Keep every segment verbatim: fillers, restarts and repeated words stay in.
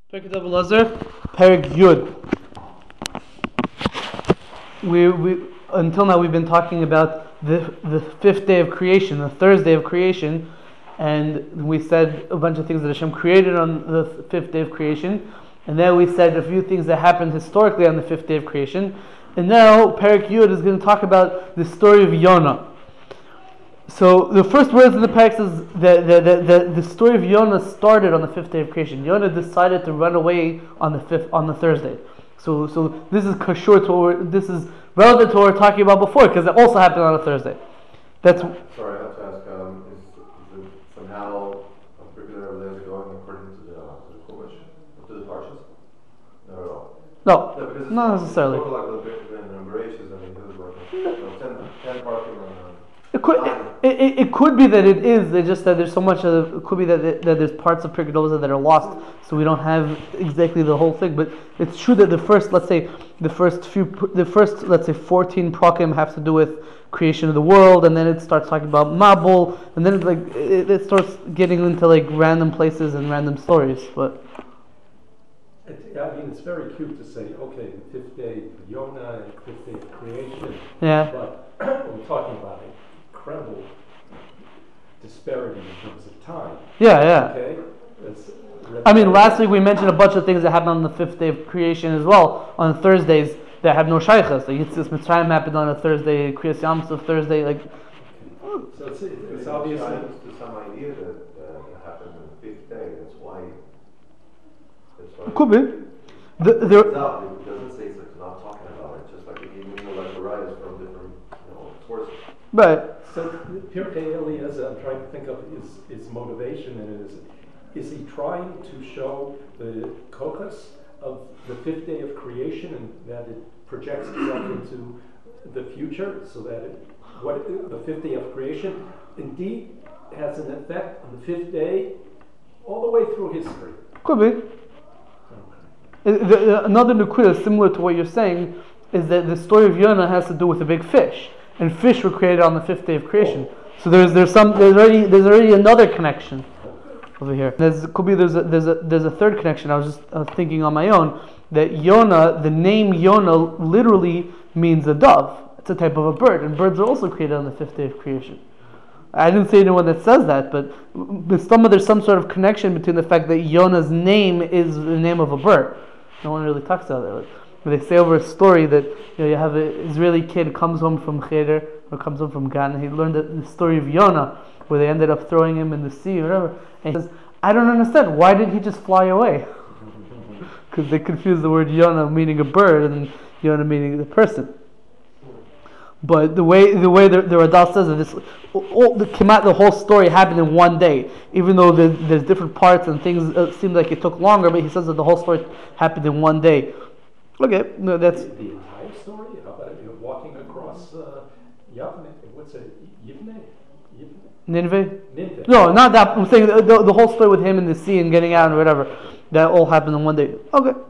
Perek Elazar, Perek Yud. We we until now we've been talking about the the fifth day of creation, the Thursday of creation, and we said a bunch of things that Hashem created on the fifth day of creation, and then we said a few things that happened historically on the fifth day of creation, and now Perek Yud is going to talk about the story of Yonah. So the first words in the Perek says that the, the, the, the story of Yonah started on the fifth day of creation. Yonah decided to run away on the fifth on the Thursday. So so this is kashur to what this is relevant to what we were talking about before because it also happened on a Thursday. That's sorry, I have to ask. Um, is, is it somehow a particular days going according to the to the Chumash, to the Parshas? Not at all. No, no because not necessarily. It's like the big numerations. I mean, this is like you know, ten, ten parking on. It could it, it, it could be that it is. It's just that there's so much of it could be that it, that there's parts of Pirkei Elazar that are lost, so we don't have exactly the whole thing. But it's true that the first, let's say, the first few, the first, let's say, fourteen prakim have to do with creation of the world, and then it starts talking about Mabul, and then it's like it, it starts getting into like random places and random stories. But It, I mean, it's very cute to say, okay, the fifth day of Yonah and the fifth day of creation. yeah, But we're talking about an incredible disparity in terms of time. yeah, yeah. Okay? It's, I mean, last week we mentioned a bunch of things that happened on the fifth day of creation as well, on Thursdays that have no shaykhs. Like Yitzchak Mitzrayim happened on a Thursday, Kriyas Yam Suf Thursday. Like, so it's, it's, It's obviously to some idea that uh, that happened on the fifth day. That's why. That's why. could be. The, there, It doesn't say it's like not talking about it. Just like even you know, like the writers from different you know sources. but so. Pirkei Eliezer, I'm trying to think of his, his motivation, and is is he trying to show the kochas of the fifth day of creation and that it projects itself into the future, so that it, what the fifth day of creation indeed has an effect on the fifth day all the way through history. could be. Uh, the- Another nukuda similar to what you're saying is that the story of Yonah has to do with a big fish, and fish were created on the fifth day of creation. So there's there's some there's already there's already another connection over here. There's could be there's a there's a there's a third connection. I was just uh, thinking on my own that Yonah, the name Yonah, literally means a dove. It's a type of a bird, and birds are also created on the fifth day of creation. I didn't see anyone that says that, but but some there's some sort of connection between the fact that Yonah's name is the name of a bird. No one really talks about it. But they say over a story that you know you have an Israeli kid comes home from Cheder or comes home from Gan, and he learned the story of Yonah, where they ended up throwing him in the sea or whatever. And he says, "I don't understand. Why did he just fly away?" Because they confuse the word Yonah meaning a bird and Yonah meaning the person. But the way the way the, the Radal says it, this all the Kemat, the whole story happened in one day. Even though there's, there's different parts and things, it seems like it took longer. But he says that the whole story happened in one day. Okay, no, that's The, the entire story? How about you know, walking across uh, Yavne? What's it? Yivne? Yivne? Nineveh. Nineveh. No, not that. I'm saying the, the, the whole story with him in the sea and getting out and whatever. That all happened in one day. Okay.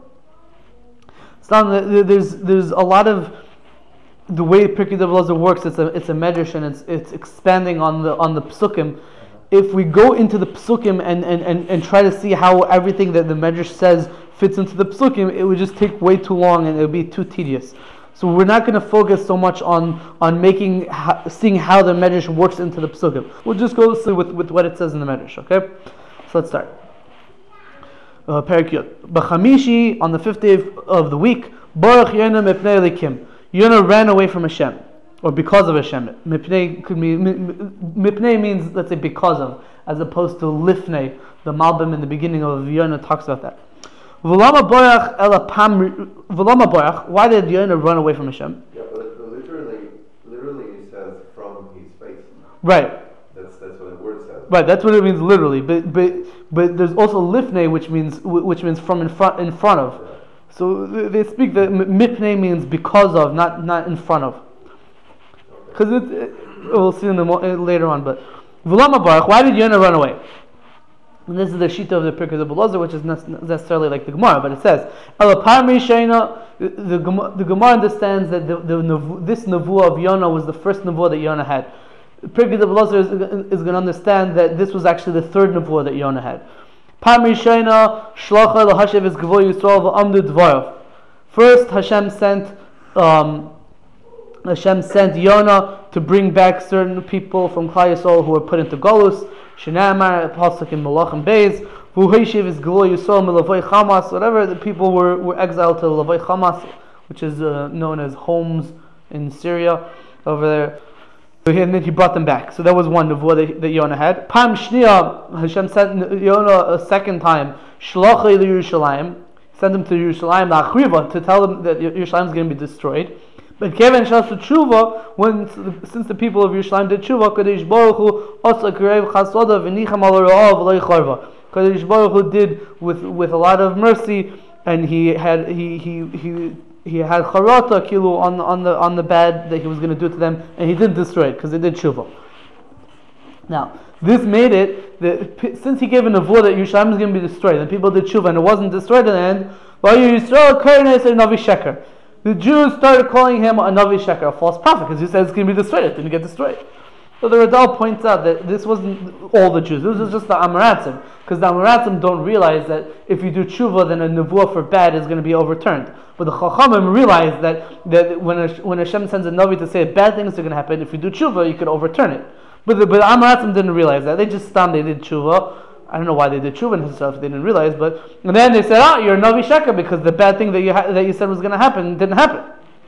So there's there's a lot of the way Pirkei Elazar works. It's a it's a medrash and it's it's expanding on the on the psukim. If we go into the psukim and, and, and, and try to see how everything that the medrash says fits into the psukim, it would just take way too long and it would be too tedious. So we're not going to focus so much on on making seeing how the medrash works into the psukim. We'll just go see with, with what it says in the medrash. Okay, so let's start. Uh, Perek Yud. B'chamishi, on the fifth day of, of the week, Baruch Yonah mipnei Elikim. Yonah ran away from Hashem, or because of Hashem. Mipnei could mean mipnei means, let's say, because of, as opposed to lifnei. The Malbim in the beginning of Yonah talks about that. V'lama boyach ela pam. V'lama boyach. Why did Yonah run away from Hashem? Yeah, but literally, literally, he says from his face. Right. That's that's what the word says. Right. That's what it means literally. But but but there's also lifnei, which means which means from in front in front of. Yeah. So they speak that mipnei means because of, not not in front of. Because it, it, we'll see in the mo- later on. But V'lama Baruch, why did Yonah run away? And this is the shita of the Pirkei Elazar, which is not necessarily like the Gemara, but it says Elapar Mishayna. The the Gemara understands that the, the this nevuah of Yonah was the first nevuah that Yonah had. Pirkei Elazar is, is going to understand that this was actually the third nevuah that Yonah had. Pam Rishayna Shlocha LaHashev Es Gvul Yisrael V'Amdu Dvarav. First, Hashem sent um, Hashem sent Yonah to bring back certain people from Klal Yisrael who were put into Golus. Shinamar, Pasuk in Malachim Beis, V'Heshiv Es Gvul Yisrael Melavoi Chamas. Whatever, the people were, were exiled to Lavoi Chamas, which is uh, known as Homs in Syria over there. And then he brought them back. So that was one nevuah that, that Yonah had. Pam Shnia, Hashem sent Yonah a second time. Shlachei Yerushalayim, sent him to Yerushalayim, La'achriva, to tell them that Yerushalayim is going to be destroyed. But Kevin Shasu Tshuva, when since the people of Yerushalayim did Tshuva, Kadosh Baruch Hu Asa Kirev Chasoda V'Nicham Al Ra'ah V'Lo Yicharva. Kadosh Baruch Hu did with with a lot of mercy, and he had he he he. He had charata kilu on on the on the bad that he was going to do to them, and he didn't destroy it because they did tshuva. Now this made it that since he gave a nevuah that Yerushalayim is going to be destroyed, and people did tshuva and it wasn't destroyed in the end, the Jews started calling him a navi sheker, a false prophet, because he said it's going to be destroyed. It didn't get destroyed. So the Radal points out that this wasn't all the Jews. This was just the Amaratzim, because the Amaratzim don't realize that if you do tshuva, then a nevuah for bad is going to be overturned. But the Chachamim realize that, that when, when Hashem sends a Navi to say bad things are going to happen, if you do tshuva, you could overturn it. But the, but the Amaratzim didn't realize that. They just stopped, they did tshuva. I don't know why they did tshuva in himself, they didn't realize, but and then they said, oh, you're a Navi Sheker, because the bad thing that you ha- that you said was going to happen didn't happen.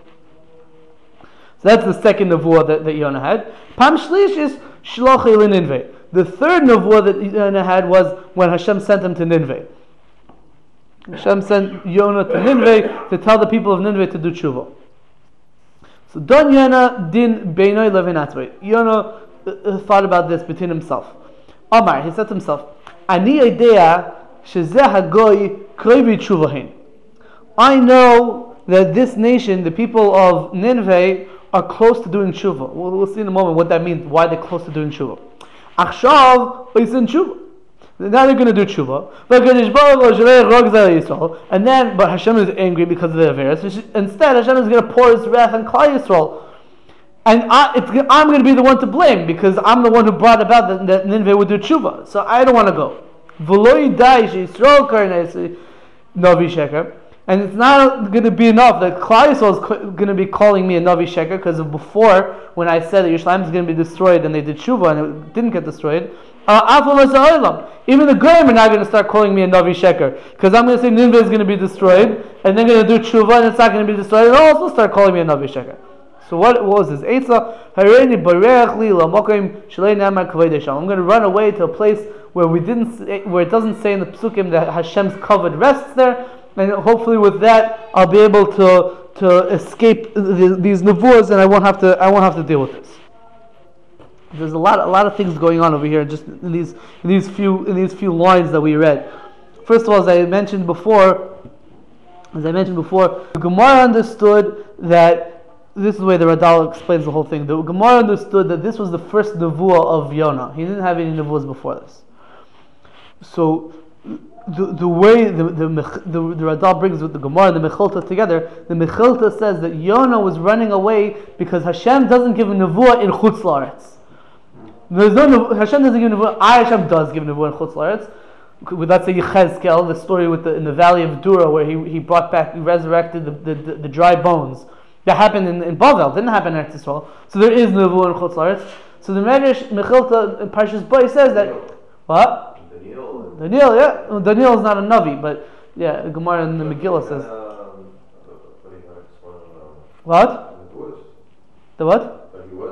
So that's the second nevuah that, that Yonah had. Pam Shlish is Shlochei LeNinveh. The third nevuah that Yonah had was when Hashem sent him to Ninveh. Hashem sent Yonah to Ninveh to tell the people of Ninveh to do tshuva. So Don Yonah din beinoi levin atzvei. Yonah uh, thought about this between himself. Amar, he said to himself, Ani idea shezeh hagoy krevi tshuvahin. I know that this nation, the people of Ninveh, are close to doing tshuva. We'll, we'll see in a moment what that means, why they're close to doing tshuva. Achshav oisin tshuva. Now they're going to do tshuva. And then, but Hashem is angry because of the Averis. Instead, Hashem is going to pour His wrath on Klal Yisrael. And I, it's, I'm going to be the one to blame because I'm the one who brought about that, that Ninveh would do tshuva. So I don't want to go. And it's not going to be enough that Klal Yisrael is going to be calling me a Navi Sheker, because of before, when I said that Yerushalayim is going to be destroyed and they did tshuva and it didn't get destroyed, uh, even the Goyim are now going to start calling me a Navi Sheker, because I'm going to say Ninveh is going to be destroyed and they're going to do tshuva and it's not going to be destroyed, and they'll also start calling me a Navi Sheker. So what, what was this? Eitzah, I'm going to run away to a place where we didn't, say, where it doesn't say in the Psukim that Hashem's covered rests there, and hopefully with that I'll be able to to escape the, these nevuahs, and I won't have to I won't have to deal with this. There's a lot a lot of things going on over here just in these in these few in these few lines that we read. First of all, as I mentioned before, as I mentioned before, the Gemara understood that this is the way the Radal explains the whole thing. The Gemara understood that this was the first nevuah of Yonah. He didn't have any nevuahs before this. So The, the way the the, the the Radal brings with the Gemara and the Mechilta together, the Mechilta says that Yonah was running away because Hashem doesn't give a nevuah in Chutz La'aretz. There's no Hashem doesn't give a nevuah. I Hashem does give a nevuah in Chutz La'aretz. That's a Yechezkel, the story with the, in the valley of Dura, where he, he brought back, he resurrected the, the, the, the dry bones. That happened in, in Bavel, didn't happen in Eretz Yisrael. So there is nevuah in Chutz La'aretz. So the Medrash Mechilta in Parshas Bo says that what? Daniel, yeah. Well, Daniel is not a Navi, but yeah, the Gemara in the Megillah says. What? The what?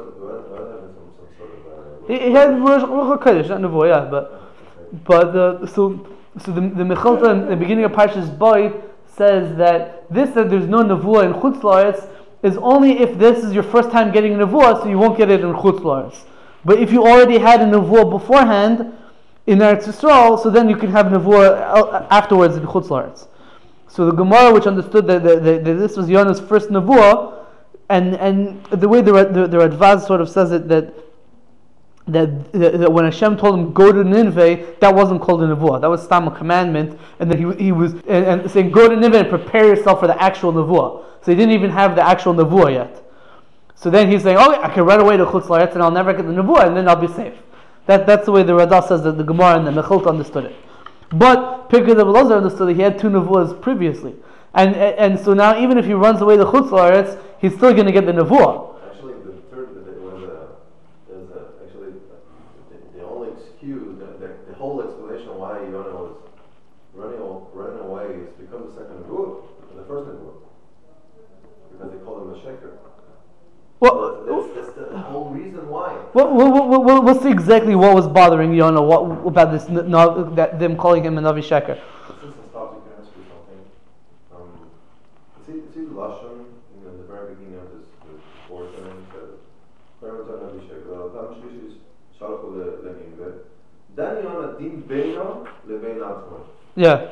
He, he had Ruach HaKodesh, not Nevuah, yeah, but but the, so so the the Mechilta in the beginning of Parshas Bo says that this that there's no Nevuah in Chutz La'aretz is only if this is your first time getting a Nevuah, so you won't get it in Chutz La'aretz. But if you already had a Nevuah beforehand in Eretz Yisrael, so then you can have nevuah afterwards in Chutz La'aretz. So the Gemara, which understood that, that, that, that this was Yonah's first nevuah, and and the way the the, the Radvaz sort of says it, that, that that when Hashem told him go to Ninveh, that wasn't called a nevuah. That was stam a commandment, and that he he was and, and saying go to Ninveh and prepare yourself for the actual nevuah. So he didn't even have the actual nevuah yet. So then he's saying, oh, I can run away to Chutz La'aretz and I'll never get the nevuah, and then I'll be safe. That, that's the way the Radal says that the Gemara and the Mechilta understood it. But Pirkei Elazar understood that he had two nevuahs previously, and, and and so now even if he runs away to Chutz La'aretz, he's still going to get the nevuah. Actually, the third, there was a, there's a, actually, the, the only excuse, the, the, the whole explanation why Yonah was running, running away is because the second nevuah, the first nevuah, because they called him a sheker. Well, that's, that's, that's the whole reason why. Well, well, well, well, let's see exactly what was bothering Yonah. What about this? No, that them calling him a Navi Sheker. Since it stops, you can ask you something. Um, see, see the lashon in the very beginning of this, this portion. Whoever done Navi Sheker, Adam Shlishi Shalko leNimve. Dan Yonah din beino lebein atzmo. Yeah.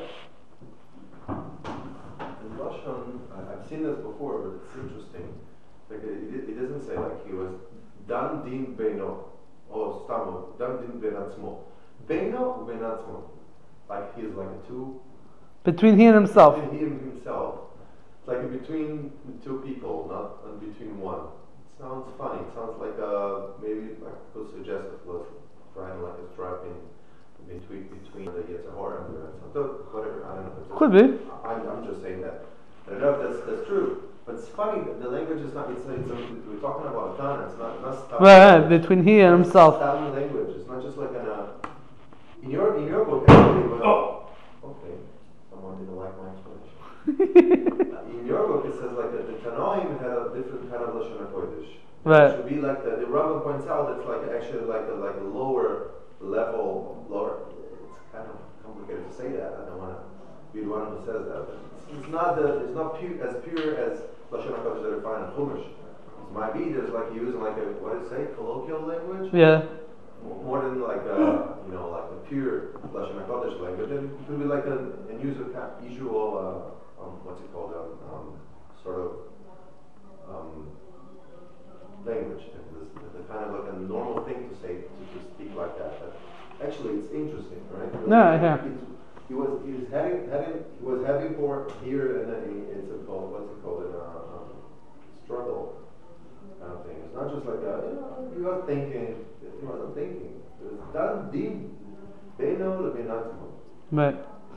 The lashon, I've seen this before, but it's interesting. Like it, it, it doesn't say like he was dan din beino or stamo dan din ben atzmo. Beino ben atzmo, like he's like a two between he and himself. Between he and himself, it's like between two people, not uh, between one. It sounds funny. It sounds like uh maybe like could suggest it was trying like a stripe in between between the Yetzirah and the Tzadok, whatever. I don't know. Just, Could be. I'm, I'm just saying that. I don't know if that's that's true. But it's funny that the language is not, it's, it's, we're talking about a Tana, it's not, not Stam. Right, right, between he and himself. Stam language, it's not just like an, uh, in your, in your book, actually, but, oh, okay, someone didn't like my explanation. In your book, it says like that the Tanoim had a different kind of Lashon HaKodesh. Right. It should be like the, the Rambam points out, it's like actually like a, like a lower level, lower, it's kind of complicated to say that, I don't want to be the one who says that, but it's, it's not the, it's not pure, as pure as Lashon HaKodesh that we find in Chumash. It might be there's like using like a, what did it say, colloquial language? Yeah. More than like a, you know, like a pure Lashon HaKodesh language. It could be like an, an usual, usual uh, um, what's it called, um, um, sort of um, language. It's, it's kind of like a normal thing to say, to, to speak like that. But actually, it's interesting, right? Because no, yeah. He was he was having having he was having for here and then it's a called what's it called in a um, struggle kind of thing. It's not just like a, you know you are thinking. He wasn't thinking. It was done deep. They know that they're not. Right.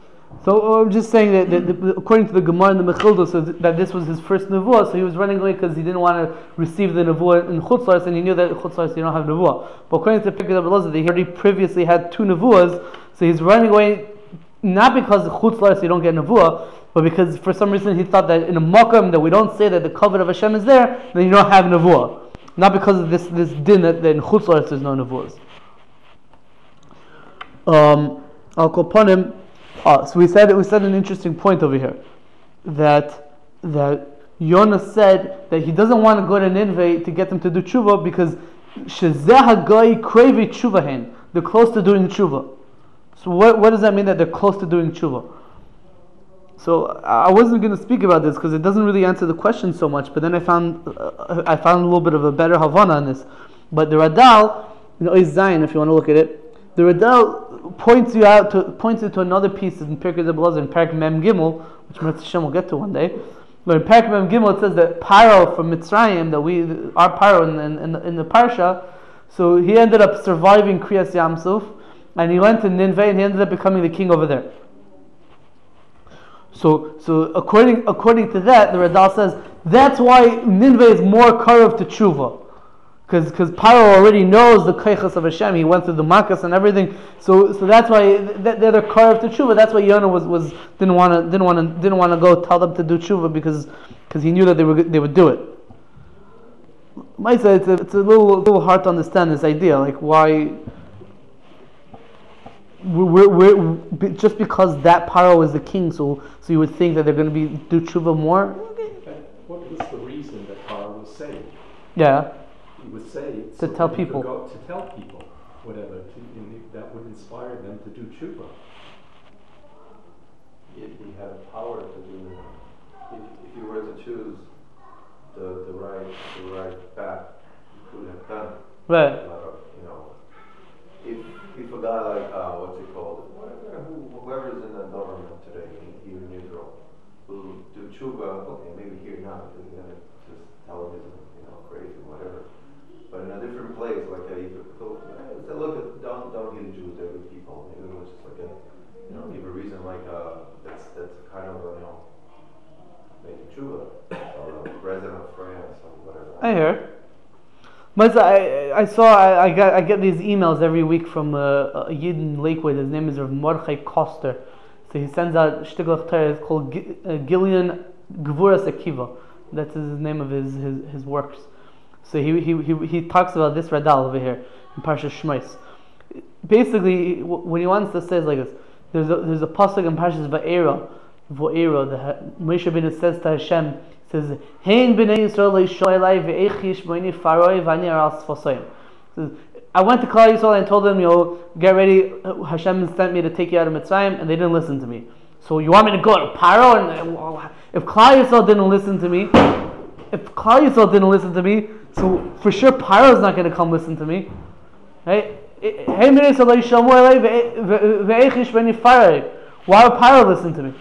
So uh, I'm just saying that, that, that according to the Gemara and the Mechilda, so th- that this was his first nevuah, so he was running away because he didn't want to receive the nevuah in Chutz La'aretz, and he knew that in Chutz La'aretz you don't have nevuah. But according to Pirkei Elazar, he already previously had two nevuahs, so he's running away. Not because of Chutz La'aretz you don't get nevuah, but because for some reason he thought that in a makam that we don't say that the covenant of Hashem is there, then you don't have nevuah. Not because of this this din that, that in Chutz La'aretz there's no nevuahs. Um, I'll call upon him. Uh, so we said we said an interesting point over here, that that Yonah said that he doesn't want to go to Nineveh to get them to do tshuva because shezeh hagai krevi tshuvahen, they're close to doing tshuva. So what what does that mean that they're close to doing tshuva? So I wasn't going to speak about this because it doesn't really answer the question so much. But then I found uh, I found a little bit of a better Havana on this. But the Radal, you know, is Zion if you want to look at it. The Radal points you out to points you to another piece in Pirkei Elazar in Parak Mem Gimel, which Mitzvah Hashem will get to one day. But in Parak Mem Gimel it says that Paro from Mitzrayim, that we our Paro in, in, in, the, in the Parsha, so he ended up surviving Kriyas Yamsuf. And he went to Nineveh and he ended up becoming the king over there. So, so according according to that, the Radal says that's why Nineveh is more karev to tshuva, because because Paro already knows the keichas of Hashem. He went through the makas and everything. So so that's why that they're the karev to tshuva. That's why Yonah was, was didn't want to didn't want to didn't want to go tell them to do tshuva because because he knew that they were they would do it. Maisa, it's a, it's a little little hard to understand this idea, like why. We're, we're, we're, just because that Paro is the king, so so you would think that they're going to be do tshuva more. What was the reason that Paro was saved? Yeah. He was saved to so tell he people. Could go, to tell people, whatever, to, in, that would inspire them to do tshuva. If he had a power to do, if if you were to choose the the right the right path, you could have done. Right. A lot of, you know, if if a guy like uh, what's it called, whoever, whoever's in the government today, here in Israel, who do tshuva, okay, maybe here now because you have just television, you know, crazy, whatever. But in a different place, like a, so, so look at don't don't hit Jews, they're good people. Maybe it was just like a you know, give a reason like uh, that's that's kind of you know making tshuva or a resident of France or whatever. I hear. But I, I saw I, I got I get these emails every week from uh, a Yid in Lakewood. His name is Rav Mordechai Koster. So he sends out shtiglach Torah. It's called G- uh, Gillian Gvuras Akiva. That's his name of his, his, his works. So he, he he he talks about this Radal over here in Parshas Shmos. Basically, what he wants to say is like this: There's a there's a pasuk in Parshas Va'era, Va'era that Moshe Rabbeinu says to Hashem. Says, "Hein b'nei Yisrael leishoylai ve'echish b'nei Faroi v'ani aras fosayim." Says, I went to Klal Yisrael and told them, you know, get ready. Hashem sent me to take you out of Mitzrayim, and they didn't listen to me. So you want me to go to Paro? And if Klal Yisrael didn't listen to me, if Klal Yisrael didn't listen to me, so for sure Paro is not going to come listen to me, right? Hein b'nei Yisrael leishoylai ve'echish b'nei Faroi. Why would Paro listen to me?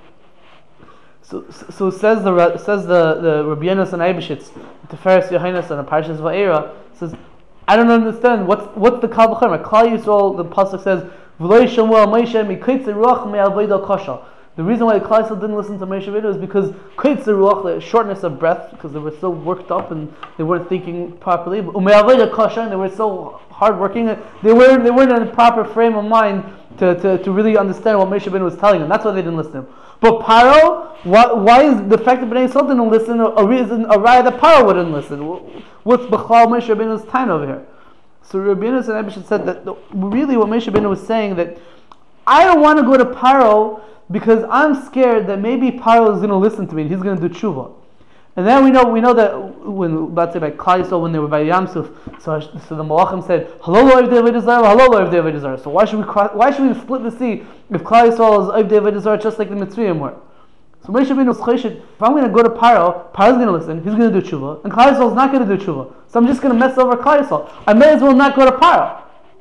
So, so says the says the the Rabbi Yonasan Eibeshitz, Teferes Yohanes and Parshas Va'era says, I don't understand what's what's the Kal V'chomer. Klal Yisrael, the pasuk says, V'lo yishamu al Moshe mikitz ruach me'avodah kosher. The reason why the Klal Yisrael didn't listen to Moshe Rabbeinu is because kitz ruach, the shortness of breath, because they were so worked up and they weren't thinking properly. U'me'avodah kosher, and they were so hardworking. They weren't they weren't in a proper frame of mind to, to, to really understand what Moshe Rabbeinu was telling them. That's why they didn't listen to him. But Paro, why, why is the fact that Bnei Yisrael didn't listen a reason, a raya that Paro wouldn't listen? What's B'chal Moshe Rabbeinu's time over here? So Rabbi Yonasan Eibeshitz said that the, really what Moshe Rabbeinu was saying that I don't want to go to Paro because I'm scared that maybe Paro is going to listen to me and he's going to do tshuva. And then we know we know that when let's say by Klal Yisrael when they were by Yam Suf, so so the Malachim said, "Hello, lo Oivdei Avodah Zarah, hello, lo Oivdei Avodah Zarah." So why should we cross, why should we split the sea if Klal Yisrael is Oivdei Avodah Zarah just like the Mitzrayim were? So Moshe Rabbeinu was choshed. If I'm going to go to Paro, Paro's going to listen. He's going to do tshuva, and Klal Yisrael is not going to do tshuva. So I'm just going to mess over Klal Yisrael. I may as well not go to Paro.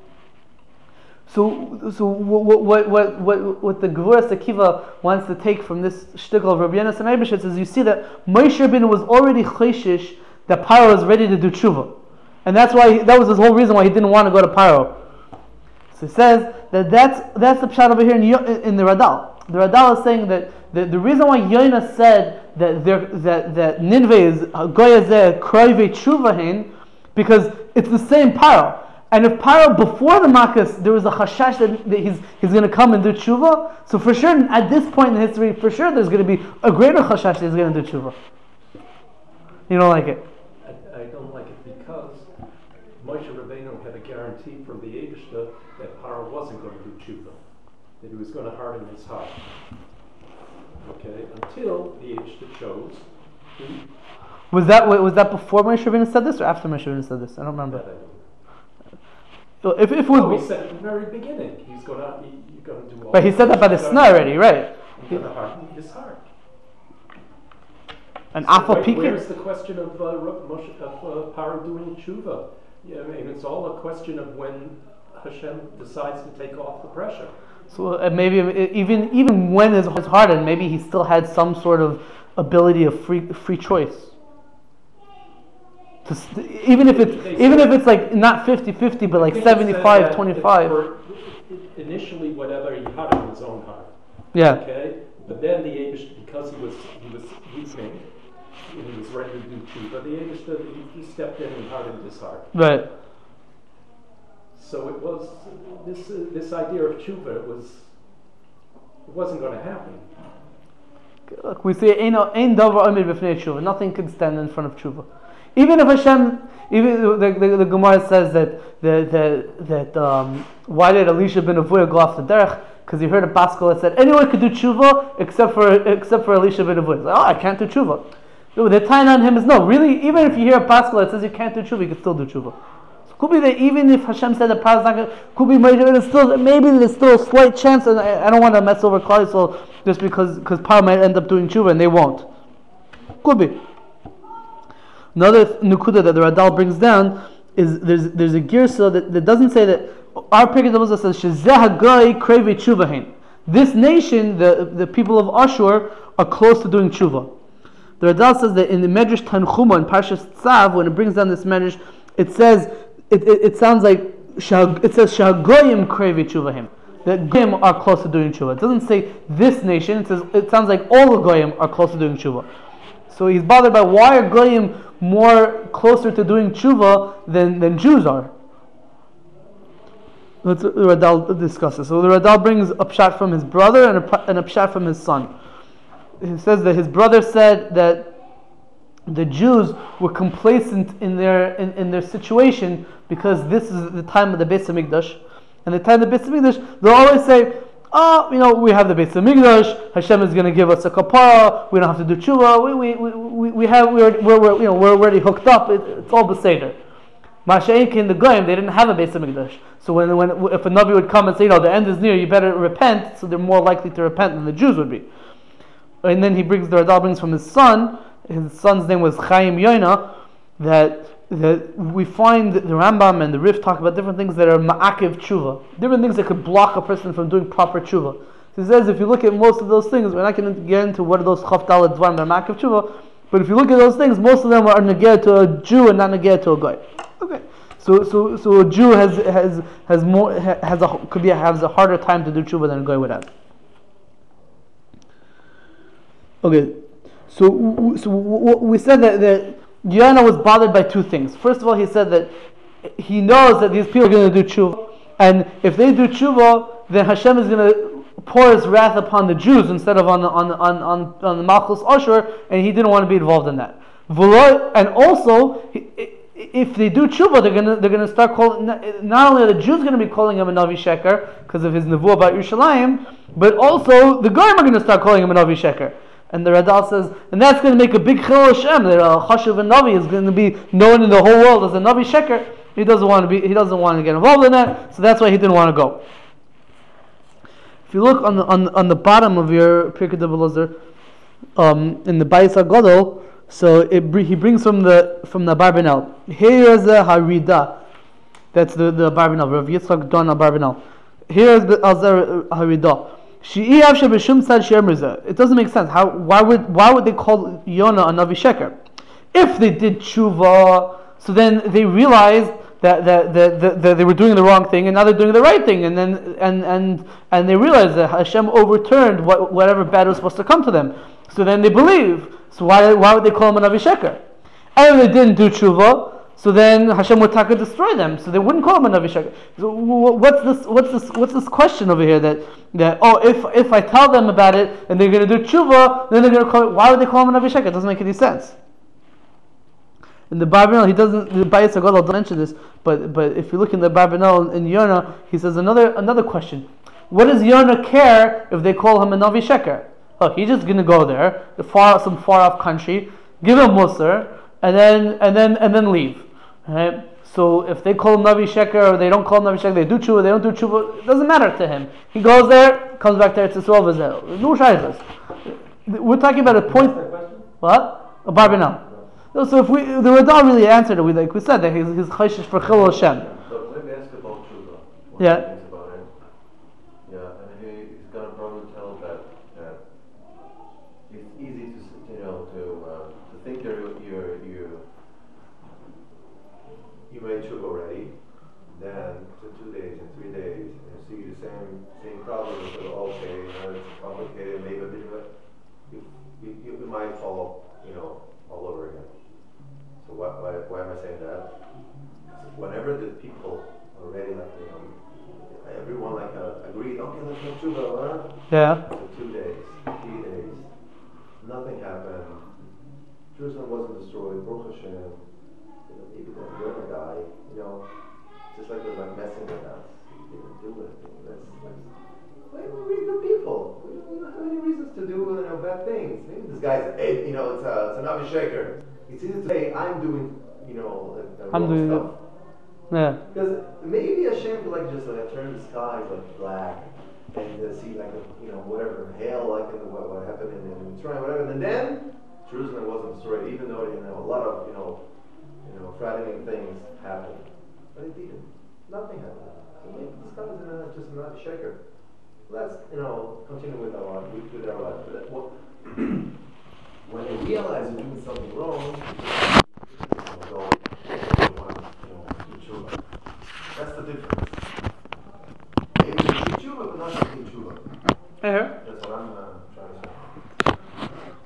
So, so what, what, what, what, what the Gvuras Akiva wants to take from this shtickle of Rabbi Yonasan Eibeshitz is you see that Moshe Rabbeinu was already choshish that Paro was ready to do tshuva, and that's why he, that was his whole reason why he didn't want to go to Paro. So he says that that's that's the pshat over here in, in the Radal. The Radal is saying that the, the reason why Yonah said that there, that that Nineveh is goyazeh kroivei tshuvahin because it's the same Paro. And if Paro before the Makkos there was a chashash that, that he's he's going to come and do tshuva, so for sure at this point in history, for sure there's going to be a greater chashash that he's going to do tshuva. You don't like it? I, I don't like it because Moshe Rabbeinu had a guarantee from the Eibishter that Paro wasn't going to do tshuva, that he was going to harden his heart. Okay, until the Eibishter chose. He, was that was that before Moshe Rabbeinu said this or after Moshe Rabbeinu said this? I don't remember. If, if it was, no, he said at the very beginning, he's going to he, he's going to do all. But he said that by the Sna already, right? He's going to harden his heart. And so Afal where, Piki. where's the question of uh, Moshe, of uh, Paro doing tshuva? Yeah, I mean it's all a question of when Hashem decides to take off the pressure. So uh, maybe even even when his heart hardened, maybe he still had some sort of ability of free free choice. To st- even if it's even if it's like not fifty-fifty but like seventy-five twenty-five. Initially, whatever he had in his own heart. Yeah. Okay, but then the Eibush, because he was he was weakening, and he was ready to do tshuva, the Eibush he stepped in and hardened his heart. Right. So it was this uh, this idea of tshuva. It was it wasn't going to happen. Look, we say ein davar omer b'fnei tshuva. Nothing can stand in front of tshuva. Even if Hashem, even the, the, the Gemara says that that that, that um, why did Elisha ben Avuya go off the derech? Because he heard a pascal that said anyone could do tshuva except for except for Elisha ben Avuya. Like, oh, I can't do tshuva. No, the tying on him is no. Really, even if you hear a pascal that says you can't do tshuva, you can still do tshuva. So could be that even if Hashem said the Paro is not going, could be maybe still maybe there's still a slight chance, and I, I don't want to mess over Klal Yisrael just because because Paro might end up doing tshuva and they won't. Could be. Another nukuda that the Radal brings down is there's there's a girsa that, that doesn't say that our Pirkei Avos says shezeh hagoy krevei tshuvahin. This nation, the the people of Ashur, are close to doing tshuva. The Radal says that in the Medrash Tanchuma in Parshas Tzav, when it brings down this Medrash, it says it it, it sounds like it says shahagoyim krevei tshuvahin. that goyim are close to doing tshuva. It doesn't say this nation. It says it sounds like all the goyim are close to doing tshuva. So he's bothered by why are goyim more closer to doing tshuva than, than Jews are. Let's the Radal discuss this. So the Radal brings a pshat from his brother and a, and a pshat from his son. He says that his brother said that the Jews were complacent in their in, in their situation because this is the time of the Beis Hamikdash, and the time of the Beis Hamikdash, they'll always say, "Oh, you know, we have the Beis Hamikdash. Hashem is going to give us a kapara. We don't have to do tshuva. We we we, we have we're, we're, we're you know we're already hooked up. It, it's all beseder." Masha'ik in the Goyim, they didn't have a Beis Hamikdash. So when when if a Navi would come and say, "You know, the end is near. You better repent," so they're more likely to repent than the Jews would be. And then he brings the Radal brings from his son. His son's name was Chaim Yoina. That that we find the Rambam and the Rif talk about different things that are ma'akiv tshuva, different things that could block a person from doing proper tshuva. He says if you look at most of those things, we're not going to get into what are those chaf daled dvarim that are ma'akiv tshuva, but if you look at those things, most of them are neged to a Jew and not neged to a guy. Okay, so so so a Jew has has has more has a could be has a harder time to do tshuva than a guy would have. Okay, so so we said that that Yonah was bothered by two things. First of all, he said that he knows that these people are going to do tshuva, and if they do tshuva, then Hashem is going to pour His wrath upon the Jews instead of on on on on, on the Malchus Ashur, and he didn't want to be involved in that. And also, if they do tshuva, they're gonna they're gonna start calling. Not only are the Jews going to be calling him a Navi Sheker because of his nevuah about Yerushalayim, but also the Goyim are going to start calling him a Navi Sheker. And the Radal says, and that's going to make a big chilul Hashem. That a chashuv and Navi is going to be known in the whole world as a Navi Sheker. He doesn't want to be. He doesn't want to get involved in that. So that's why he didn't want to go. If you look on the on, on the bottom of your Pirkei Elazar, um, in the Bayis HaGadol, so it, he brings from the from the Abarbanel. Here is the Harida. That's the the Abarbanel. Rav Yitzchak Don Abarbanel. Here is the Azar Harida. It doesn't make sense. How? Why would? Why would they call Yonah a Navi Sheker? If they did tshuva, so then they realized that that, that, that that they were doing the wrong thing, and now they're doing the right thing, and then and and and they realized that Hashem overturned what, whatever bad was supposed to come to them. So then they believe. So why why would they call him a Navi Sheker? And if they didn't do tshuva, so then Hashem would taka destroy them. So they wouldn't call him a Navi Sheker. So what's this? What's this? What's this question over here? That that oh, if if I tell them about it and they're going to do tshuva, then they're going to call it. Why would they call him a Navi Sheker? It doesn't make any sense. In the Barbanel, he doesn't. The Bayis HaGadol doesn't mention this, but but if you look in the Barbanel in Yonah, he says another another question. What does Yonah care if they call him a Navi Sheker? Oh, he's just going to go there, the far some far off country, give him musar, and then and then and then leave. Right? So if they call him Navi Sheker or they don't call him Navi Sheker, they do tshuva, they don't do tshuva, it doesn't matter to him. He goes there, comes back there, it's Yisrael v'zeh. No shaykhs. We're talking about a point. What? A Barbanel. So if we, the Radal really answered it, we like we said that his his chayshish for chilul Hashem. So let me ask about tshuva. What Yeah. he thinks about it. Yeah, and he, he's gonna probably tell that that it's easy to s- you know to uh, to think you're you're you you made tshuva already, then to two days and three days and see the same same problem. And so okay, you know, it's complicated, maybe a bit of it. You, you, you might fall, you know, all over again. So why, why, why am I saying that? Whenever the people already like, you know, everyone like uh, agreed, okay, let's go through the, uh, Yeah. for two days, three days, nothing happened. Jerusalem wasn't destroyed. Baruch Hashem, you know, maybe the other guy, you know, just like they're like messing with us. They didn't do anything. Let's, let's, wait, we're good people. We don't have any reasons to do, you know, bad things. Maybe this guy's, hey, you know, it's a, it's a Navi Sheker. It's easy to say, I'm doing, you know, the, the I'm wrong doing stuff. Yeah. Because maybe Hashem could like just like turn the sky like black and uh, see like a, you know, whatever, hail like in the, what, what happened in, in Mitzrayim, whatever. And then Jerusalem wasn't destroyed, even though, you know, a lot of, you know, you know, frightening things happened. But it didn't. Nothing happened. So maybe this guy is uh, just not a shaker. Let's, you know, continue with our with, with our life. But what, when they realize they're doing something wrong, you know, they want, you know, do tshuva. That's the difference. Maybe you do tshuva, but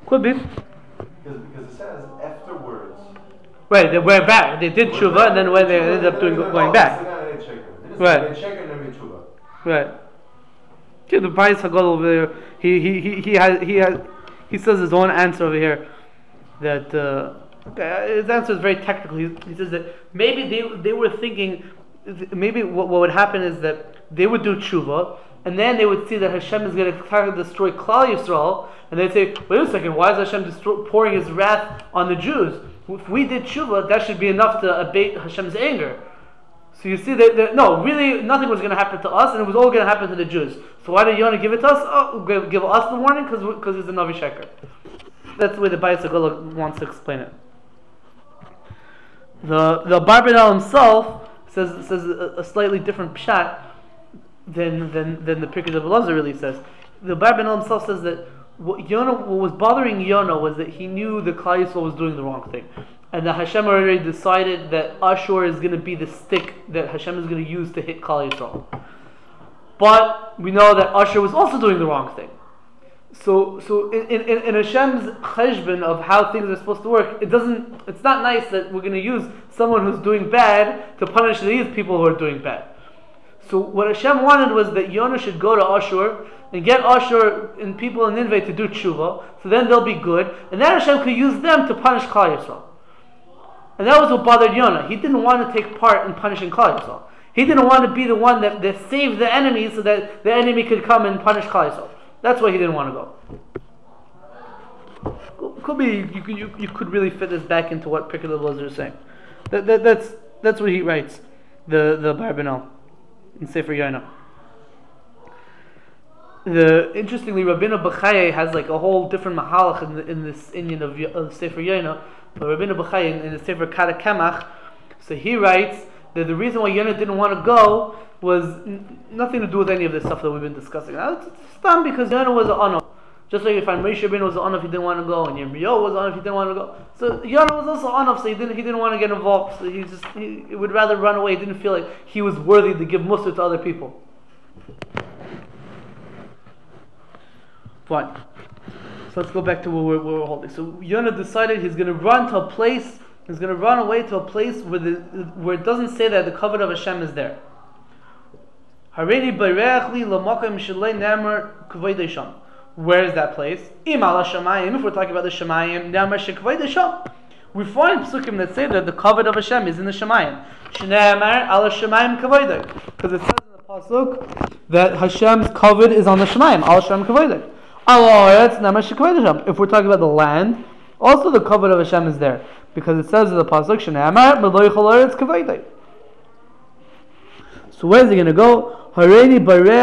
Could be. Because, because it says afterwards. Right, they went back. They did tshuva, and then when they ended up doing going back. Right. Right. Okay, the Bais Hagol over there, he he he he has he has he says his own answer over here. That uh, okay, his answer is very technical. He, he says that maybe they they were thinking, maybe what, what would happen is that they would do tshuva, and then they would see that Hashem is going to destroy Klal Yisrael, and they'd say, wait a second, why is Hashem destroy, pouring His wrath on the Jews? If we did tshuva, that should be enough to abate Hashem's anger. So you see that, that no, really nothing was going to happen to us, and it was all going to happen to the Jews. So why did Yonah give it to us? Oh, give, give us the warning because because he's a Navi Sheker. That's the way the Bais Hagol wants to explain it. The the Barbanel himself says says a, a slightly different pshat than than than the Pirkei Elazar really says. The Barbanel himself says that what Yonah, what was bothering Yonah was that he knew the Klal Yisrael was doing the wrong thing, and that Hashem already decided that Ashur is going to be the stick that Hashem is going to use to hit Klal Yisrael. But we know that Ashur was also doing the wrong thing. So, so in, in, in Hashem's cheshbon of how things are supposed to work, it doesn't. It's not nice that we're going to use someone who's doing bad to punish these people who are doing bad. So, what Hashem wanted was that Yonah should go to Ashur and get Ashur and people in Nineveh to do tshuva, so then they'll be good, and then Hashem could use them to punish Klal Yisrael. And that was what bothered Yonah. He didn't want to take part in punishing Klal Yisrael. He didn't want to be the one that, that saved the enemy so that the enemy could come and punish Klal Yisrael. That's why he didn't want to go. Could be you could you, you could really fit this back into what Pirkei Elazar is saying. That, that that's that's what he writes. The the Barbanel in Sefer Yonah. The interestingly, Rabbeinu Bechaya has like a whole different mahalach in, the, in this Indian of, of Sefer Yonah. But Rabbeinu Bechaya in, in the Sefer Kada Kemach, so he writes that the reason why Yonah didn't want to go was n- nothing to do with any of this stuff that we've been discussing. Now, it's, it's done because Yonah was an Anov. Just like if Moshe Rabbeinu was an Anov, he didn't want to go, and Yirmiyahu was an Anov, he didn't want to go. So Yonah was also Anov, so he didn't he didn't want to get involved. So he just he, he would rather run away. He didn't feel like he was worthy to give Musar to other people. Fine. So let's go back to where we're, where we're holding. So Yonah decided he's going to run to a place. He's going to run away to a place where the where it doesn't say that the covenant of Hashem is there. Hareini bayrech li lamakom shelei ne'amar k'voidei sham. Where is that place? Im ala shamayim. If we're talking about the shamayim, ne'amar shek'voidei sham. We find psukim that say that the covenant of Hashem is in the shamayim. Shne'amar ala shamayim k'voidei. Because it says in the pasuk that Hashem's covenant is on the shamayim. Ala shamayim k'voidei. If we're talking about the land, also the covenant of Hashem is there, because it says in the pasuk, so where is he going to go? I'm going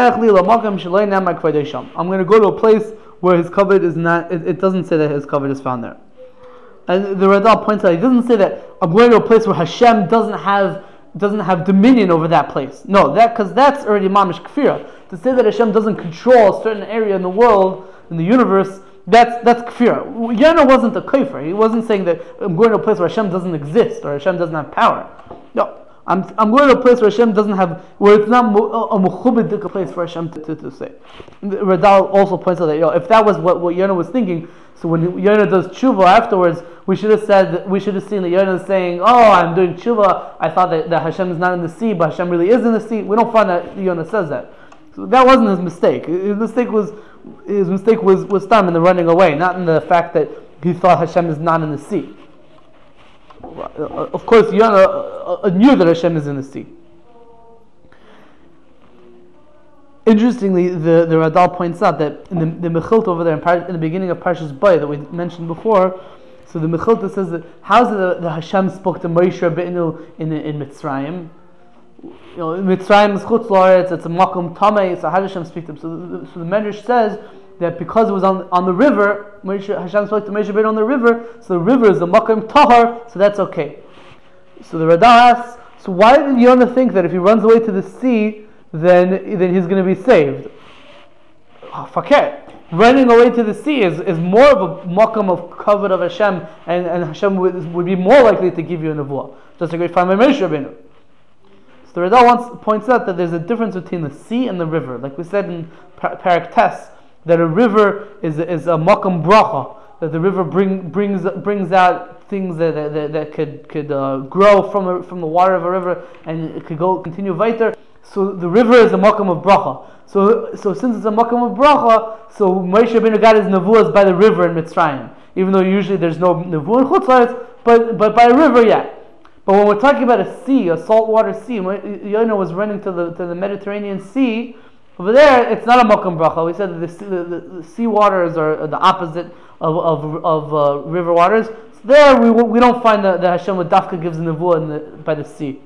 to go to a place where his covenant is not. It, it doesn't say that his covenant is found there. And the Radal points out, he doesn't say that I'm going to a place where Hashem doesn't have doesn't have dominion over that place. No, that because that's already mamish kfira. To say that Hashem doesn't control a certain area in the world, in the universe, that's that's kfira. Yonah wasn't a kafir. He wasn't saying that I'm going to a place where Hashem doesn't exist or Hashem doesn't have power. No, I'm I'm going to a place where Hashem doesn't have, where it's not a mukhubid place for Hashem to, to, to say. Radal also points out that, you know, if that was what, what Yonah was thinking, so when Yonah does tshuva afterwards, we should have said, we should have seen that Yonah is saying, oh, I'm doing tshuva, I thought that, that Hashem is not in the sea, but Hashem really is in the sea. We don't find that Yonah says that. So that wasn't his mistake. His mistake was his mistake was, was stem in the running away, not in the fact that he thought Hashem is not in the sea. Of course, Yonah knew that Hashem is in the sea. Interestingly, the, the Radal points out that in the, the Mechilta over there, in, Par, in the beginning of Parshas Bay that we mentioned before, so the Mechilta says that how is it that the Hashem spoke to Moshe Rabbeinu in, in Mitzrayim? You know, Mitzrayim is chutz la'aretz, it's a makom tamei, so how does Hashem speak to him? So the, so the Medrash says that because it was on on the river, Moshe, Hashem spoke to Moshe Rabbeinu on the river, so the river is a makom tahar, so that's okay. So the Radal asks, so why did Yonah think that if he runs away to the sea, then then he's going to be saved? Oh, fakir. Running away to the sea is, is more of a makom of covenant of Hashem, and, and Hashem would, would be more likely to give you a nevuah. Just like we find by Moshe Rabbeinu. So the Radal wants, points out that there's a difference between the sea and the river. Like we said in Parak Tes, that a river is, is a makom bracha. that the river bring, brings brings out things that that, that, that could could uh, grow from a, from the water of a river, and it could go continue weiter. So the river is a makam of bracha. So so since it's a makam of bracha, so Moshe Rabbeinu got his nevuahs by the river in Mitzrayim. Even though usually there's no nevuah in Chutz La'aretz, but but by a river, yeah. But when we're talking about a sea, a saltwater sea, Yonah was running to the to the Mediterranean Sea. Over there, it's not a makam bracha. We said that the, the, the, the sea waters are the opposite of of, of uh, river waters. So there, we we don't find that the Hashem with dafka gives a nevuah in the, by the sea.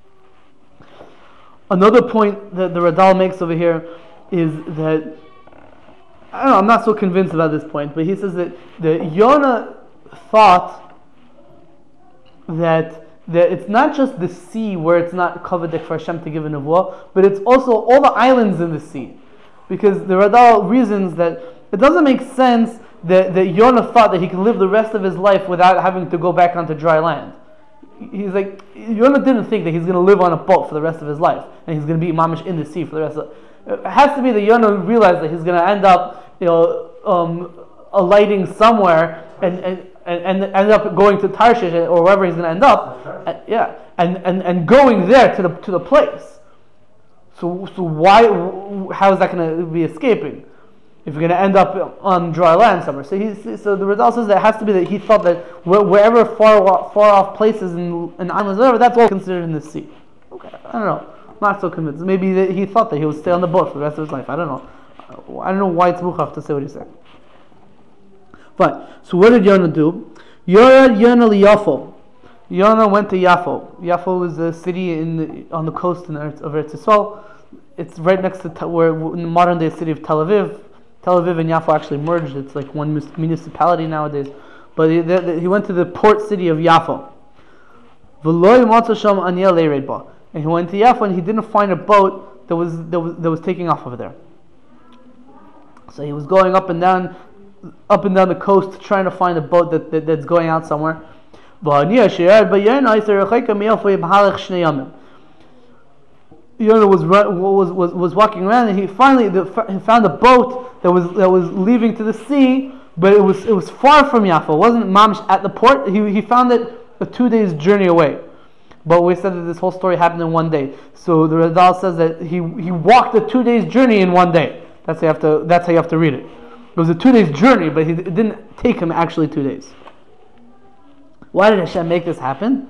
Another point that the Radal makes over here is that, I don't know, I'm not so convinced about this point, but he says that the Yonah thought that that it's not just the sea where it's not kavadek for Hashem to give a nevuah, but it's also all the islands in the sea. Because the Radal reasons that it doesn't make sense that, that Yonah thought that he could live the rest of his life without having to go back onto dry land. He's like, Yonah didn't think that he's going to live on a boat for the rest of his life, and he's going to be mamish in the sea for the rest of it. It has to be that Yonah realized that he's going to end up, you know, um, alighting somewhere and, and, and, and end up going to Tarshish or wherever he's going to end up, and, yeah, and, and, and going there to the to the place. So so why? How is that going to be escaping? If you're going to end up on dry land somewhere, so he so the Radal says that it has to be that he thought that wherever far far off places in, in islands, whatever, that's all considered in the sea. Okay, I don't know, I'm not so convinced. Maybe that he thought that he would stay on the boat for the rest of his life. I don't know. I don't know why it's muchaf to say what he said. Fine. So what did Yonah do? Yorad Yonah liyafo. Yonah went to Yafo. Yafo is a city in the, on the coast in Eretz, of Eretz Yisrael. It's right next to te- where in the modern day city of Tel Aviv. Tel Aviv and Yafo actually merged. It's like one mus- municipality nowadays. But he, the, the, he went to the port city of Yafo. And he went to Yafo and he didn't find a boat that was that was that was taking off over there. So he was going up and down, up and down the coast trying to find a boat that, that that's going out somewhere. Yonah was, was was was walking around, and he finally the, he found a boat that was that was leaving to the sea, but it was it was far from Yafo. It wasn't mamish at the port. He he found it a two days journey away. But we said that this whole story happened in one day. So the Radal says that he he walked a two days journey in one day. That's how you have to that's how you have to read it. It was a two days journey, but he, it didn't take him actually two days. Why did Hashem make this happen?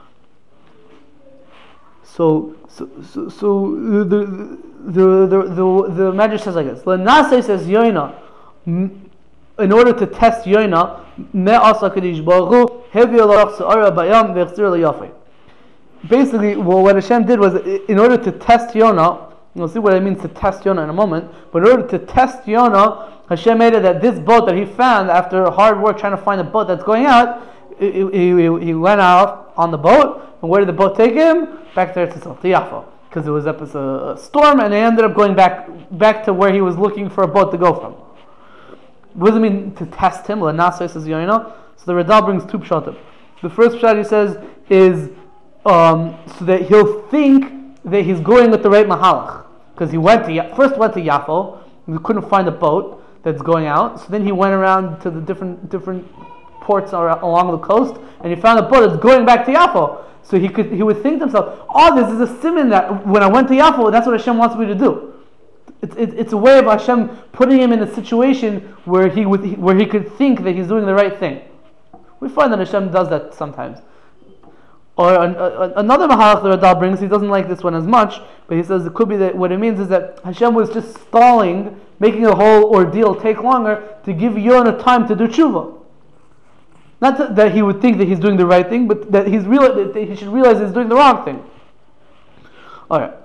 So, so, so, so the the the the, the, the Medrash says like this. Lenaseh says Yonah, in order to test Yonah, me'asa kadosh baruch hu hevi alach se'ara bayam v'echzir liyafei. Basically, well, what Hashem did was, in order to test Yonah, we'll see what it means to test Yonah in a moment. But in order to test Yonah, Hashem made it that this boat that he found after hard work trying to find a boat that's going out, he, he, he went out on the boat. And where did the boat take him? Back there to Yafo, because it was up as a storm, and he ended up going back back to where he was looking for a boat to go from. What does it mean to test him? L'naseh says Yonah. So the Radal brings two pshatim. The first pshat he says is um, so that he'll think that he's going with the right mahalach, because he went to first went to Yafo, he couldn't find a boat that's going out. So then he went around to the different different ports along the coast, and he found a boat that's going back to Yafo. So he could he would think to himself, oh, this is a simon that when I went to Yafo, that's what Hashem wants me to do. It's it, it's a way of Hashem putting him in a situation where he would where he could think that he's doing the right thing. We find that Hashem does that sometimes. Or an, a, another mahalach the Radal brings, he doesn't like this one as much, but he says it could be that what it means is that Hashem was just stalling, making the whole ordeal take longer to give Yonah time to do tshuva. Not to, that he would think that he's doing the right thing, but that he's real, that he should realize he's doing the wrong thing. All right.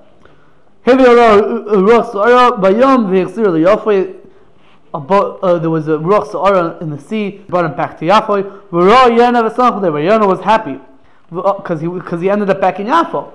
About, uh, there was a ruach sa'ara in the sea, brought him back to Yafo. Yonah was happy because he because he ended up back in Yafo.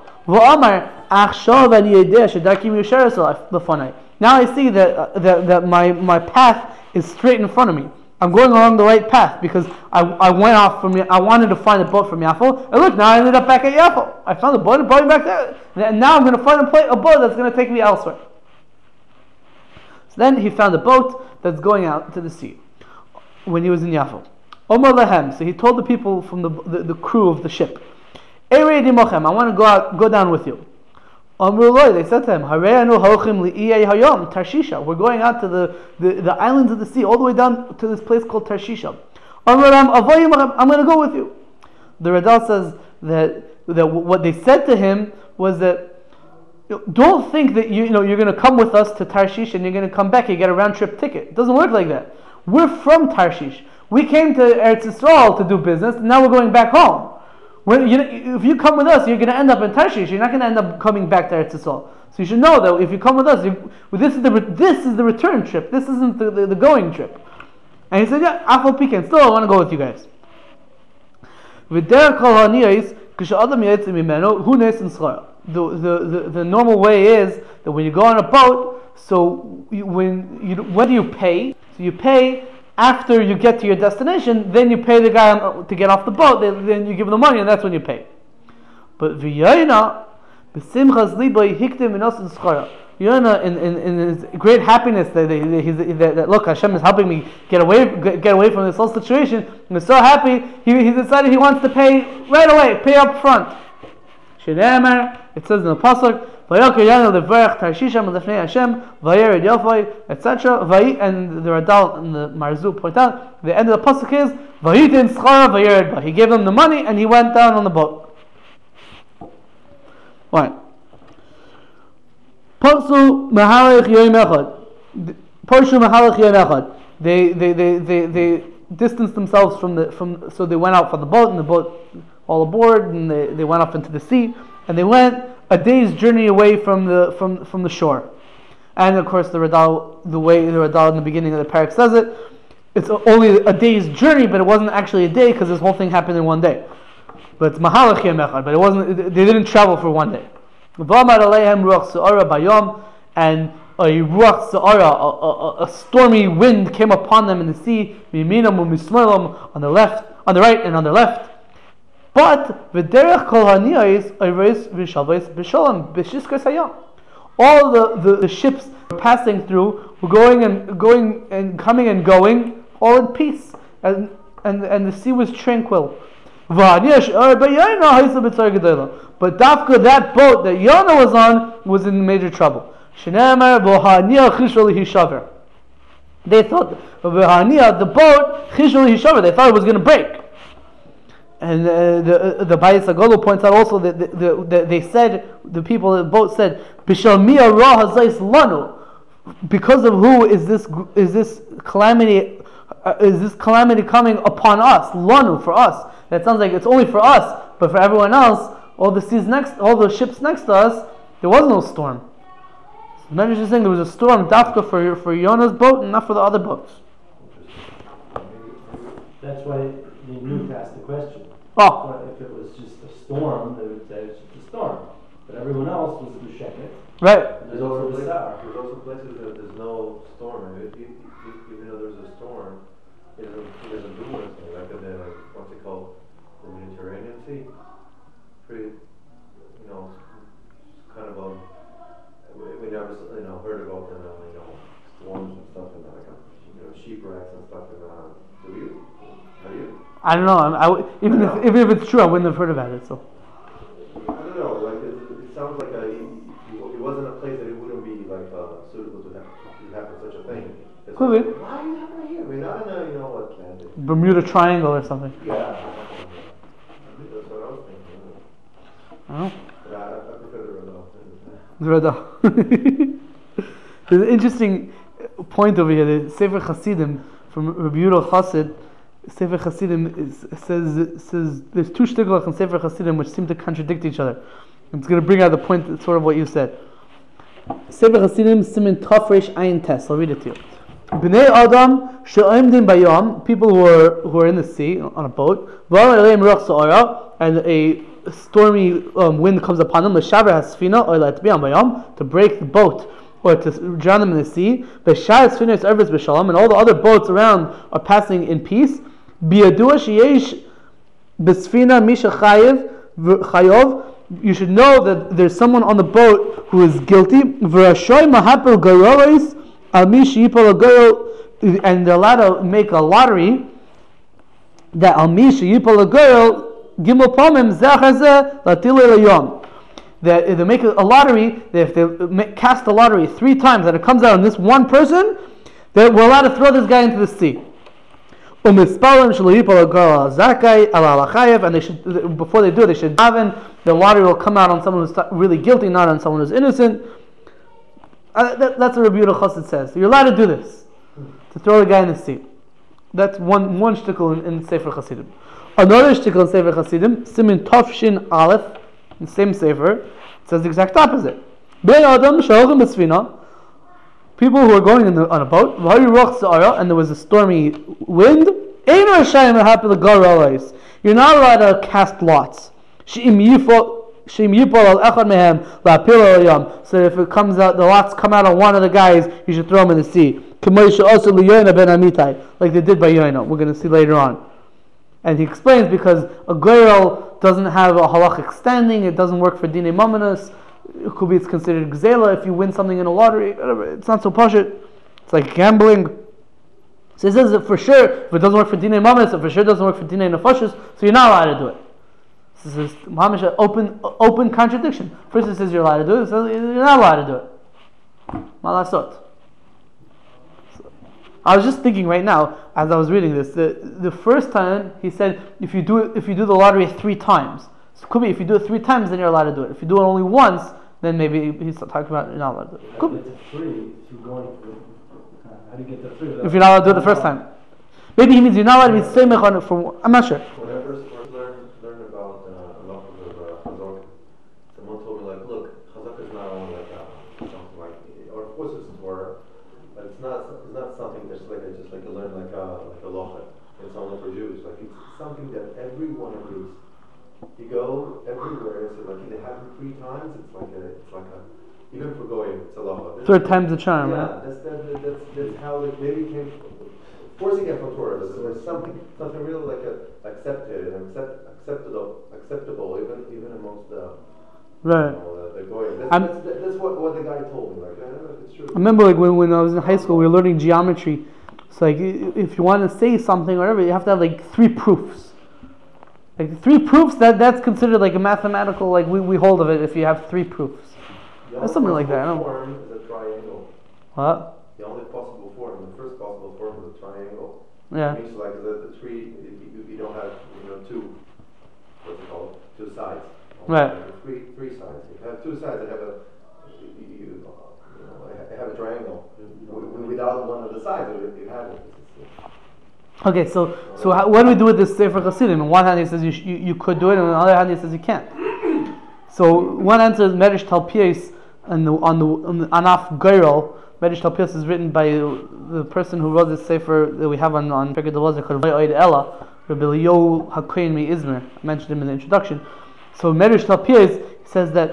Now I see that uh, that, that my, my path is straight in front of me. I'm going along the right path because I, I went off from I wanted to find a boat from Yafo, and look, now I ended up back at Yafo. I found a boat and brought me back there, and now I'm going to find a, play, a boat that's going to take me elsewhere. So then he found a boat that's going out to the sea. when he was in Yaffo. Omar Lehem, so he told the people from the, the, the crew of the ship, Eirei dimochem, I want to go out, go down with you. Amru Loi, they said to him, Hareinu hochim li'iyei hayom, Tarshisha. We're going out to the, the, the islands of the sea, all the way down to this place called Tarshisha. Amru Ram, Avoyim, I'm going to go with you. The Radal says that, that what they said to him was that, don't think that you, you know, you're going to come with us to Tarshish and you're going to come back, you get a round trip ticket. It doesn't work like that. We're from Tarshish. We came to Eretz Yisrael to do business, and now we're going back home. When, you know, if you come with us, you're going to end up in Tarshish. You're not going to end up coming back to Eretz Yisrael. So you should know that if you come with us, you, well, this is the this is the return trip. This isn't the, the, the going trip. And he said, yeah, Afal Piken, still I want to go with you guys. The, the, the, the normal way is that when you go on a boat, so you, when you, what do you pay? So you pay after you get to your destination, then you pay the guy on, to get off the boat, then, then you give him the money, and that's when you pay. But V'yayna, b'simchas libay hiktim inosin schara. Yonah, in, in, in his great happiness that, that, that, that look, Hashem is helping me get away get away from this whole situation, and he's so happy, he, he decided he wants to pay right away, pay up front. Shneimar, it says in the pasuk, Vayokir Yonah levarech Tarshisha melefnei Hashem, Vayered Yofai, et cetera. And the Radal and the Marzu point out, the end of the pasuk is Vayitin Schara Vayered Ba. He gave them the money and he went down on the boat. Right. Parsu Mahalach Yom Echad. Parshu Mahalach Yom Echad. They they they they they distanced themselves from the from so they went out from the boat and the boat all aboard and they, they went off into the sea and they went a day's journey away from the from from the shore. And of course the Radal the way the Radal in the beginning of the parak says it, it's only a day's journey, but it wasn't actually a day because this whole thing happened in one day. But it's Mahalach Yom Echad, but it wasn't they didn't travel for one day. And a ruach se'ara, a, a, a stormy wind came upon them in the sea, on the left, on the right, and on the left. But v'derech kol haniyos ayres v'shavos b'shalom b'shiskas hayam. All the, the, the ships passing through were going and going and coming and going, all in peace, and and, and the sea was tranquil. But Dafka, that boat that Yonah was on, was in major trouble. They thought the boat, they thought it was going to break. And uh, the the Bayis Agolo points out also that the, the, the, they said, the people in the boat said, because of who is this is this calamity uh, is this calamity coming upon us? Lanu, for us. That sounds like it's only for us, but for everyone else, all the seas next, all the ships next to us, there was no storm. The Medrash is saying there was a storm, dafka for for Yonah's boat and not for the other boats. That's why they knew to ask the question. Oh. But if it was just a storm, they would say it's just a storm. But everyone else was b'sheket. Right. There's also, places, there's also places that there's no storm. If, if, if, even though there's a storm, it doesn't do anything. Like the, what's it called? The Mediterranean Sea. Pretty, you know, kind of a, we never, you know, heard about the, you know, storms and stuff and like, you know, shipwrecks and stuff and that. Do you? Have you? I don't know. I, I, even if even if it's true, I wouldn't have heard about it. So. I don't know. Like it, it sounds like a, it wasn't a place that it wouldn't be like uh, suitable to have to happen such a thing. It's Could like, be. why are you happening here? We're not in a, you know, Atlantic. Bermuda Triangle or something. Yeah. That's what I was thinking. I don't know. But I, I prefer the The Radal. Radal. There's an interesting point over here. The Sefer Hasidim from Rabbi Yehuda Chassid. Sefer Hasidim is, says says there's two shtiglach in Sefer Hasidim which seem to contradict each other. And it's going to bring out the point, sort of what you said. Sefer Hasidim Simin Tafresh Ayin Tes. I'll read it to you. Bnei Adam she'omdim bayam, people who are who are in the sea on a boat. V'aleim ruach sa'ara, and a stormy um, wind comes upon them. L'shaver hasfina or l'atbi'am bayam, to break the boat or to drown them in the sea. V'shar hasfina is ervis b'shalom, and all the other boats around are passing in peace. Biyadua sheyesh b'sfina misha chayev chayov. You should know that there's someone on the boat who is guilty. V'rashoy mahapel garois al mi sheyipol agoyol and they're allowed to make a lottery that al mi sheyipol hagorel gimel pamim zeh latil yom. That if they make a lottery, that if they cast a lottery three times and it comes out on this one person, that we're allowed to throw this guy into the sea. And they should, before they do it, they should daven. The lottery will come out on someone who's really guilty, not on someone who's innocent. Uh, that, that's what Rabbi Yehuda Chassid says. So you're allowed to do this, to throw the guy in the sea. That's one one shtickle in, in Sefer Chasidim. Another shtickle in Sefer Chasidim, Simin Tofshin Aleph, in the same Sefer, it says the exact opposite. People who are going in the, on a boat, and there was a stormy wind, you're not allowed to cast lots. So if it comes out, the lots come out on one of the guys, you should throw him in the sea. Like they did by Yoina, we're going to see later on. And he explains because a goyal doesn't have a halachic standing, it doesn't work for dinei mamonos. It could be it's considered gzela if you win something in a lottery. It's not so pashut. It's like gambling. So he says that for sure, if it doesn't work for dinei mamonos, it for sure doesn't work for dinei nefashos. So you're not allowed to do it. This is mamish open open contradiction. First it says you're allowed to do it. It says you're not allowed to do it. Malasot. I was just thinking right now as I was reading this. The the first time he said if you do it, if you do the lottery three times. So it could be if you do it three times, then you're allowed to do it. If you do it only once, then maybe he's talking about you're not allowed to do it. Could be. How do you get the free? If you're not allowed to do it the first time, maybe he means you're not allowed to be seimech on it for. I'm not sure. When I first learned learned about uh, a lot of uh, chazak, someone told me like, look, chazak is not only like uh, something like, or of course it's Torah, but it's not it's not something that's like a, just like you learn like a like a locha. It's only for Jews. Like it's something that everyone agrees. You go everywhere, so like they have it three times. It's like a, it's like a, even for going, it's a locha. Third time's the charm. Yeah, right? that's that, that's that's how it maybe came. Forcing it from Torah, there's something something really like a, accepted and accept, acceptable, acceptable even even amongst the right. You know, the, the goyim. That's, that's, that's what, what the guy told me. Like, I don't know if it's true. I remember like when, when I was in high school, we were learning geometry. It's like if you want to say something or whatever, you have to have like three proofs. Like three proofs, that that's considered like a mathematical, like we, we hold of it if you have three proofs. The That's something like that. I don't know. form is a triangle. What? The only possible form, the first possible form is a triangle. Yeah. It means like the, the three, you, you don't have, you know, two, what's it called, two sides. Right. Three, three sides. If you have two sides, they have a, you, you, you know, they have a triangle. Without one of the sides, you have it. Okay, so so how, what do we do with this Sefer Chasidim? On one hand, he says you, sh- you you could do it, and on the other hand, he says you can't. So one answer is Medrash Talpios on the on the on the Anaf Geirol. Medrash Talpios is written by the person who wrote this Sefer that we have on on Pekah Delozer called Vayod Ella, Rabbi Eliyahu HaKohen MiIzmir. I mentioned him in the introduction. So Medrash Talpios says that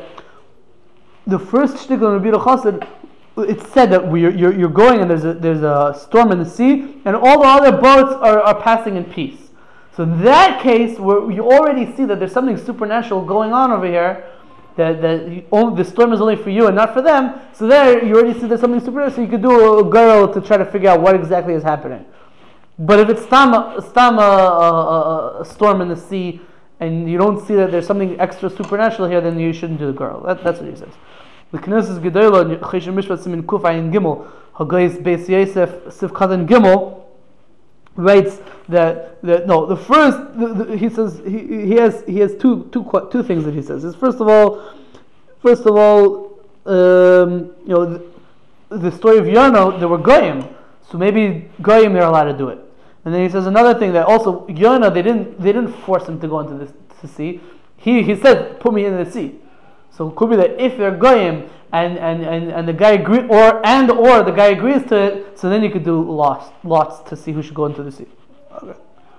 the first shtickle in Rabbi Yehuda Chassid, it's said that we, you're, you're going and there's a, there's a storm in the sea and all the other boats are, are passing in peace. So in that case, where you already see that there's something supernatural going on over here, that, that you, oh, the storm is only for you and not for them, so there you already see there's something supernatural, so you could do a girl to try to figure out what exactly is happening. But if it's stam, stam a, a, a storm in the sea and you don't see that there's something extra supernatural here, then you shouldn't do the girl. That, that's what he says. The Knesset Gedolah Chesed Mishpat Simin Kuf Ayin Gimel Hagais Beis Yosef Sif Katan Gimel writes that, that no the first the, the, he says he, he has he has two two two things that he says. Is first of all first of all um, you know the, the story of Yonah, there were goyim, so maybe goyim are allowed to do it. And then he says another thing, that also Yonah, they didn't they didn't force him to go into this to sea. He he said, put me in the sea. So it could be that if they're goyim and, and, and, and the guy agree or and or the guy agrees to it, so then you could do lots lots to see who should go into the sea. Okay.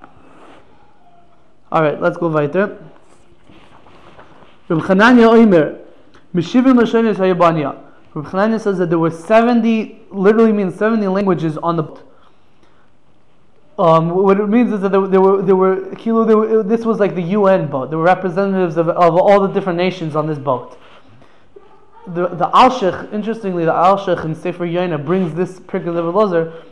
All right, let's go weiter. Reb Chananya Omer, Mishivim Lashonos Hayabanya. Reb Chananya says that there were seventy, literally means seventy languages on the boat. Um, what it means is that there, there were there were, kilo, there were this was like the U N boat. There were representatives of, of all the different nations on this boat. The the Alshich, interestingly, the Alshich in Sefer Yoina brings this Pirkei Lev Elazar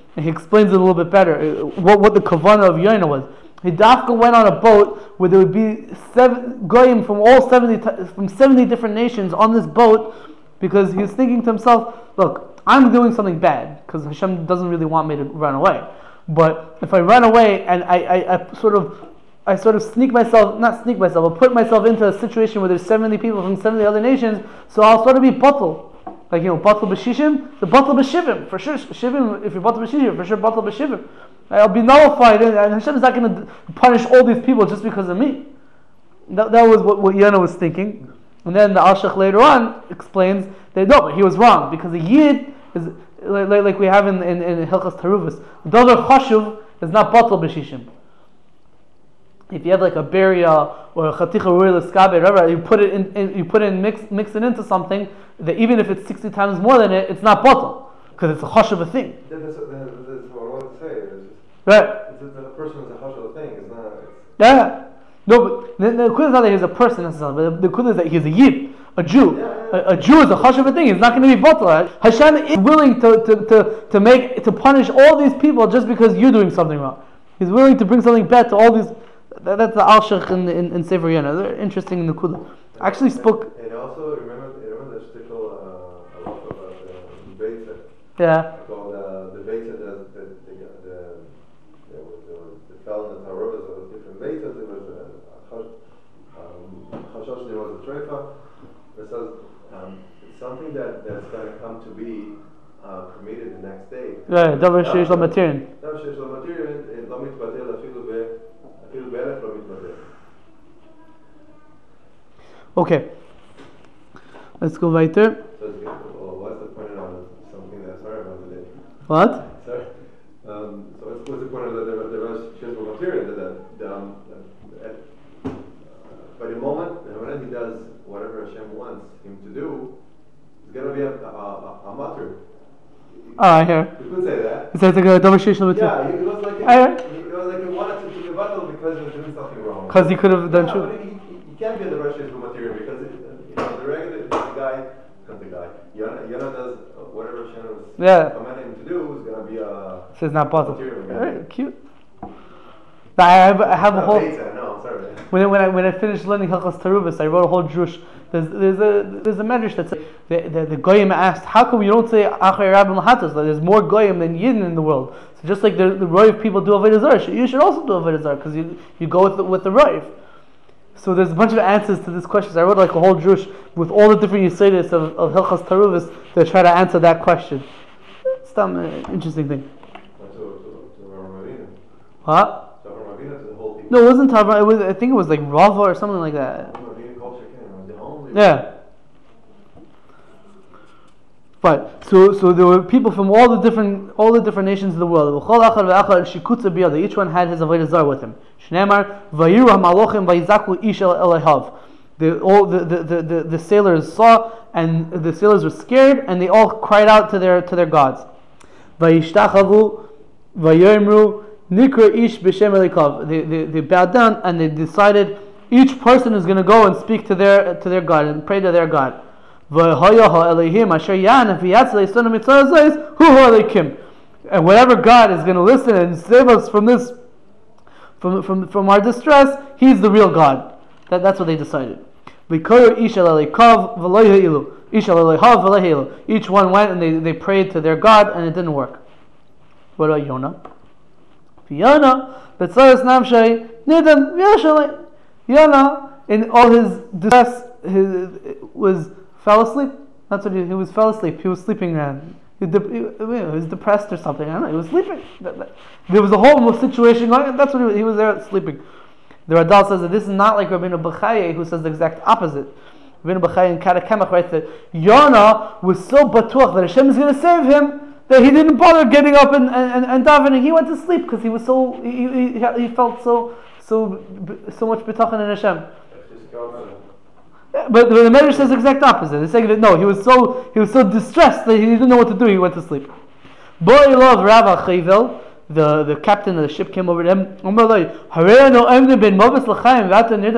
and he explains it a little bit better. uh, What what the kavanah of Yonah was. He dafka went on a boat where there would be seven goyim from all seventy t- from seventy different nations on this boat, because he was thinking to himself, look, I'm doing something bad because Hashem doesn't really want me to run away. But if I run away and I, I, I sort of I sort of sneak myself, not sneak myself, but put myself into a situation where there's seventy people from seventy other nations, so I'll sort of be batal. Like, you know, batal b'shishim, the batal b'shivim, for sure, shivim, if you're batal b'shishim, for sure batal b'shivim. I'll be nullified, and Hashem is not going to punish all these people just because of me. That, that was what, what Yonah was thinking. And then the Alshach later on explains that no, but he was wrong, because a Yid is, like, like we have in, in, in Hilchas Taruvus, Dover Chashuv is not batal b'shishim. If you have like a beria or a chaticha ruil eskabe, whatever, you put it in, in, you put it in, mix, mix it into something that even if it's sixty times more than it, it's not bottle because it's a hush of a thing. That's, that's, that's what I want to say. It's just, right? It's just that a person is a hush of a thing. It's not. It's Yeah. No, but the, the kul is not that he's a person necessarily. But the, the kul is that he's a yid, a Jew. Yeah, yeah. A, a Jew is a hush of a thing. He's not going to be bottle. Right? Hashem is willing to, to, to, to make to punish all these people just because you're doing something wrong. He's willing to bring something bad to all these. That, that's the Alshach in, in, in Sefer Yonah. They're interesting in the Kula. I actually spoke. And also, remember, remember the shtickle uh, a lot about the Beitza. Yeah. Called uh, the Beitza, the the the the there was the fell in the Torah. There was different Beitzas. There was a um, Chashosh. There was a Treifa. It says um, something that that's going to come to be uh, cremated the next day. Right. Davar sheish la matirin. Davar sheish la matirin. Lo mitbatel afilu be. Okay, let's go weiter. So well, what's the point of something that's sorry about it? What? Sorry. Um, so what's, what's the point of the the the Rush material that the um, uh, by the moment when he does whatever Hashem wants him to do, it's gonna be a a, a, a matter. Oh, I hear. You could say that. Is that like a davar sheish la matirin? Yeah, it was like I hear. It was like he wanted to do the battle because he was doing something wrong. Because he could have done yeah, true. but he, he, he can't be in the Rush material because it, you know, the regular the guy, not the guy. Yonah, Yonah does whatever Hashem was Yeah. commanding him to do is going to be a. So it's not bottle. material again. Alright, cute. I have, I have a No, whole. Beitza, no, I'm sorry. When I, when I when I finished learning Hilchas Taruvus, I wrote a whole drush. There's there's a there's a medrash that says the the, the goyim asked, how come you don't say Achay Rabbim Lahatas? Like there's more goyim than yidden in the world. So just like the the roiv people do avodah zarah, you should also do avodah zarah because you you go with the, with the roiv. So there's a bunch of answers to this question. So I wrote like a whole drush with all the different yisaidis of of Hilchas Taruvus to try to answer that question. It's an uh, interesting thing. To, to, to Ramavina. What? So Ramavina to the whole people. No, it wasn't Tavra. It was I think it was like Rava or something like that. Ramavina culture came, the only. Yeah. But so so there were people from all the different all the different nations of the world. Each one had his avodah zarah with him. Shneimar vayiru hamalochim vayizaku ish el elahav. The all the, the, the, the, the sailors saw and the sailors were scared and they all cried out to their to their gods. Vayishtachavu vayomru nikra ish b'shem elikav. They they they bowed down and they decided each person is going to go and speak to their to their God and pray to their God. And whatever God is going to listen and save us from this, from from from our distress, He's the real God. That that's what they decided. Each one went and they, they prayed to their God, and it didn't work. What about Yonah? Yonah, Yonah, in all his distress, his was. Fell asleep. That's what he, he was. Fell asleep. He was sleeping. Around. He, de- he, he was depressed or something. I don't know. He was sleeping. There was a whole situation going on. That's what he was, he was there sleeping. The Radal says that this is not like Rabbeinu Bechaye, who says the exact opposite. Rabbeinu Bechaye in Karakemach writes that Yonah was so batuach that Hashem is going to save him that he didn't bother getting up and and, and davening. He went to sleep because he was so he, he, he felt so so so much betachan in Hashem. But the Medrash says the exact opposite. It's saying that no, he was so he was so distressed that he didn't know what to do. He went to sleep. Boilov Rav Chayvel, the the captain of the ship, came over to him.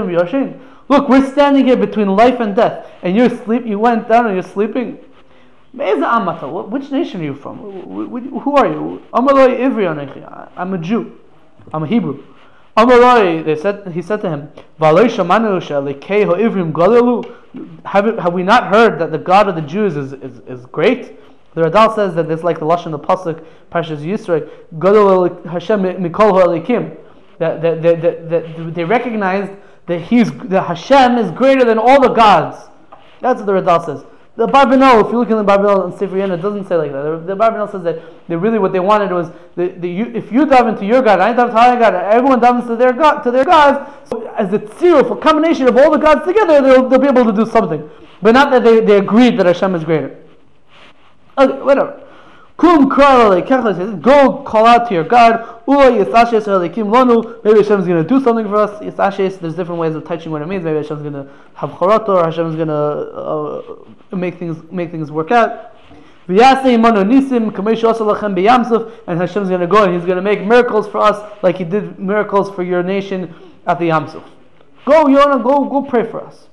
Look, we're standing here between life and death, and you're sleep. You went down and you're sleeping. Me'eza amata? Wh- Which nation are you from? Wh- wh- Who are you? Amaloi Ivri anechi. I'm a Jew. I'm a Hebrew. Amaloi, they said. He said to him, "V'aloi shamanu she'alekei ha'ivrim galilu." Have it- have we not heard that the God of the Jews is is, is great? The Radal says that it's like the lashon the pasuk Parshas Yisro, Gadol Hashem mikol ha'elikim. That that that that that they recognized that he's that Hashem is greater than all the gods. That's what the Radal says. The Barbanel, if you look in the Barbanel and Sefer Yonah, it doesn't say like that. The, the Barbanel says that they really what they wanted was the, the you, if you dive into your God, I dive into my God, everyone dives into their God to their gods. So as a tziruf, a combination of all the gods together, they'll, they'll be able to do something. But not that they, they agreed that Hashem is greater. Okay, whatever. Kum says, go call out to your God. Maybe Hashem's going to do something for us. Yisashes, there's different ways of touching what it means. Maybe Hashem's going to have charato, or Hashem's going to uh, make things make things work out. And Hashem's going to go and He's going to make miracles for us, like He did miracles for your nation at the Yamsuf. Go, Yonah, go, go pray for us.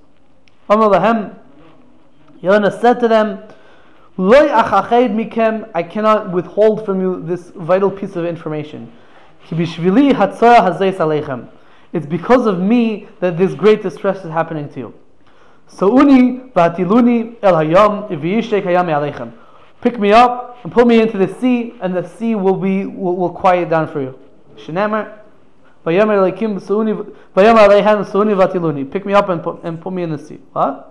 Yonah said to them, I cannot withhold from you this vital piece of information. It's because of me that this great distress is happening to you. Pick me up and put me into the sea, and the sea will be will, will quiet down for you. Pick me up and put, and put me in the sea. What?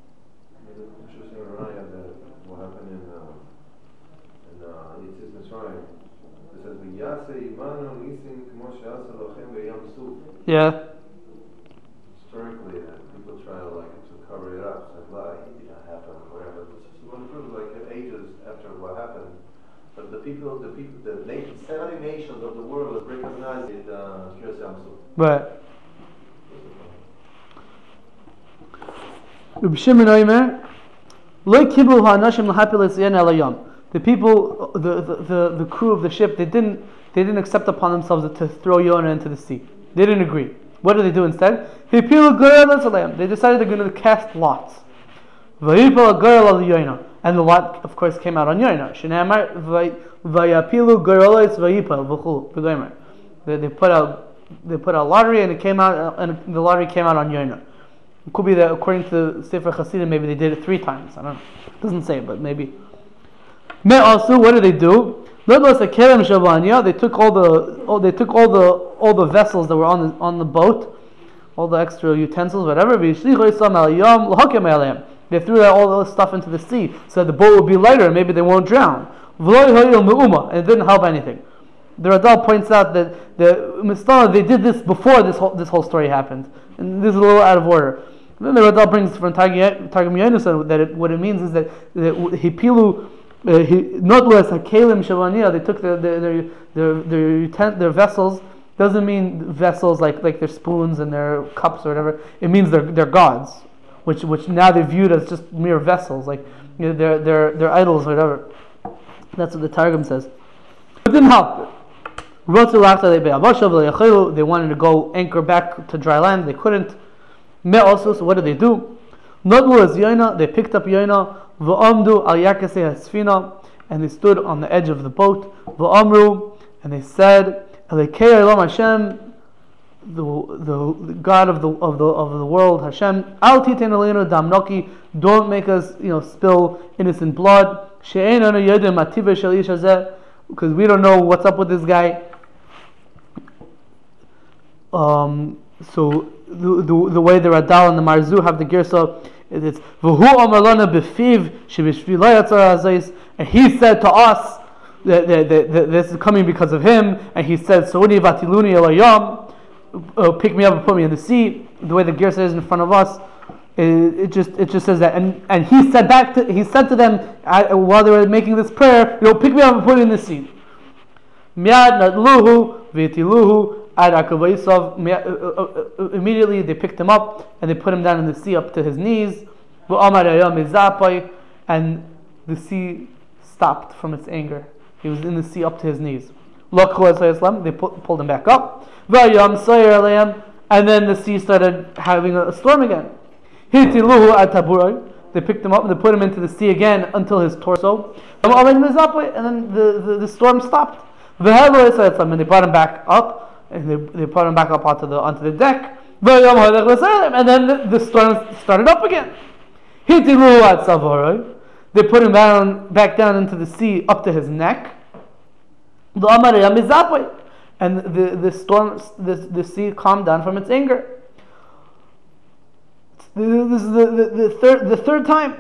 Yeah. Historically, uh, people try to like to cover it up. It's like, well, it didn't happen, whatever. But it's just one proof, like ages after what happened. But the people, the people, the nation, seventy nations of the world have recognized it. Uh, right. Reb Shimon Omer, Lo kiblu ha'anashim l'hapil etzion el hayam. The people, the, the the the crew of the ship, they didn't they didn't accept upon themselves to throw Yonah into the sea. They didn't agree. What did they do instead? They decided they're going to cast lots. And the lot, of course, came out on Yonah. They, they put out they put out lottery, and it came out, and the lottery came out on Yonah. It could be that according to Sefer Hasidim, maybe they did it three times. I don't know. It doesn't say, but maybe. Also, what did they do? They took all the oh, they took all the all the vessels that were on the on the boat, all the extra utensils, whatever. They threw that, all the stuff into the sea, so the boat would be lighter and maybe they won't drown. And it didn't help anything. The Radal points out that the Mistala, they did this before this whole this whole story happened, and this is a little out of order. And then the Radal brings from Targum Yonasan that it, what it means is that Hipilu. Uh, he, not less hakelim shavania. They took their their their their, their, their, their vessels. Doesn't mean vessels like, like their spoons and their cups or whatever. It means their their gods, which which now they're viewed as just mere vessels, like you know, their their their idols or whatever. That's what the Targum says. It didn't help. They wanted to go anchor back to dry land. They couldn't. Also, so what did they do? They picked up Yonah. V'amdu al yakasei hasfina, and they stood on the edge of the boat. V'amru, and they said, Elekei Olam Hashem, the, the the God of the of the of the world, Hashem, Al titen aleinu dam noki, don't make us you know spill innocent blood. She'ein anu yodim mativeh shel ish hazeh, because we don't know what's up with this guy. Um. So the the, the way the Radal and the Marzu have the girsa. It's V'hu Amar Lana b'fiv shebishvilay atzara hazayis, and he said to us that, that, that, that this is coming because of him, and he said Saudi vatiluni el hayam, uh, pick me up and put me in the sea. The way the gear says in front of us, it, it just it just says that, and and he said back to he said to them uh, while they were making this prayer, you know, pick me up and put me in the sea. Miad nadluhu v'tiluhu. Immediately they picked him up and they put him down in the sea up to his knees, and the sea stopped from its anger. He was in the sea up to his knees. They pulled him back up, and then the sea started having a storm again. they picked him up and they put him into the sea again until his torso. And then the, the, the storm stopped. And they brought him back up, and they, they brought him back up onto the onto the deck. And then the, the storm started up again. They put him down back down into the sea up to his neck. And the, the storm, the, the sea calmed down from its anger. This is the, the, the third the third time.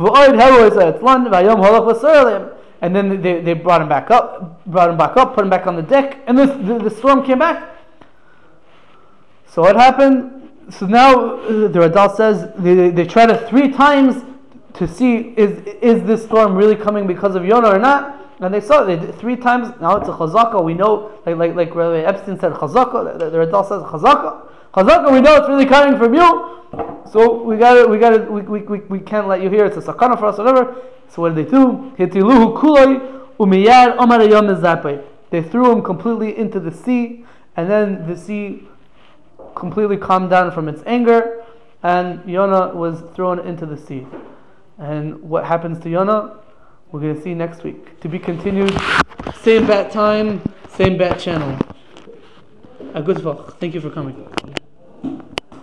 And then they, they brought him back up, brought him back up, put him back on the deck, and the, the, the storm came back. So what happened? So now the Radal says they, they tried it three times to see is is this storm really coming because of Yonah or not. And they saw it they did three times. Now it's a chazaka. We know, like like like Rabbi Epstein said, chazaka. The, the Radal says chazaka. Chazaka. We know it's really coming from you. So we got it. We got it. We, we we we can't let you hear. It's a sakana for us, whatever. So what did they do? Hitiluhu kuloi umiyad omar yom zape. They threw him completely into the sea, and then the sea completely calmed down from its anger, and Yonah was thrown into the sea. And what happens to Yonah, we're going to see next week. To be continued. Same bat time, same bat channel. A good Thank you for coming.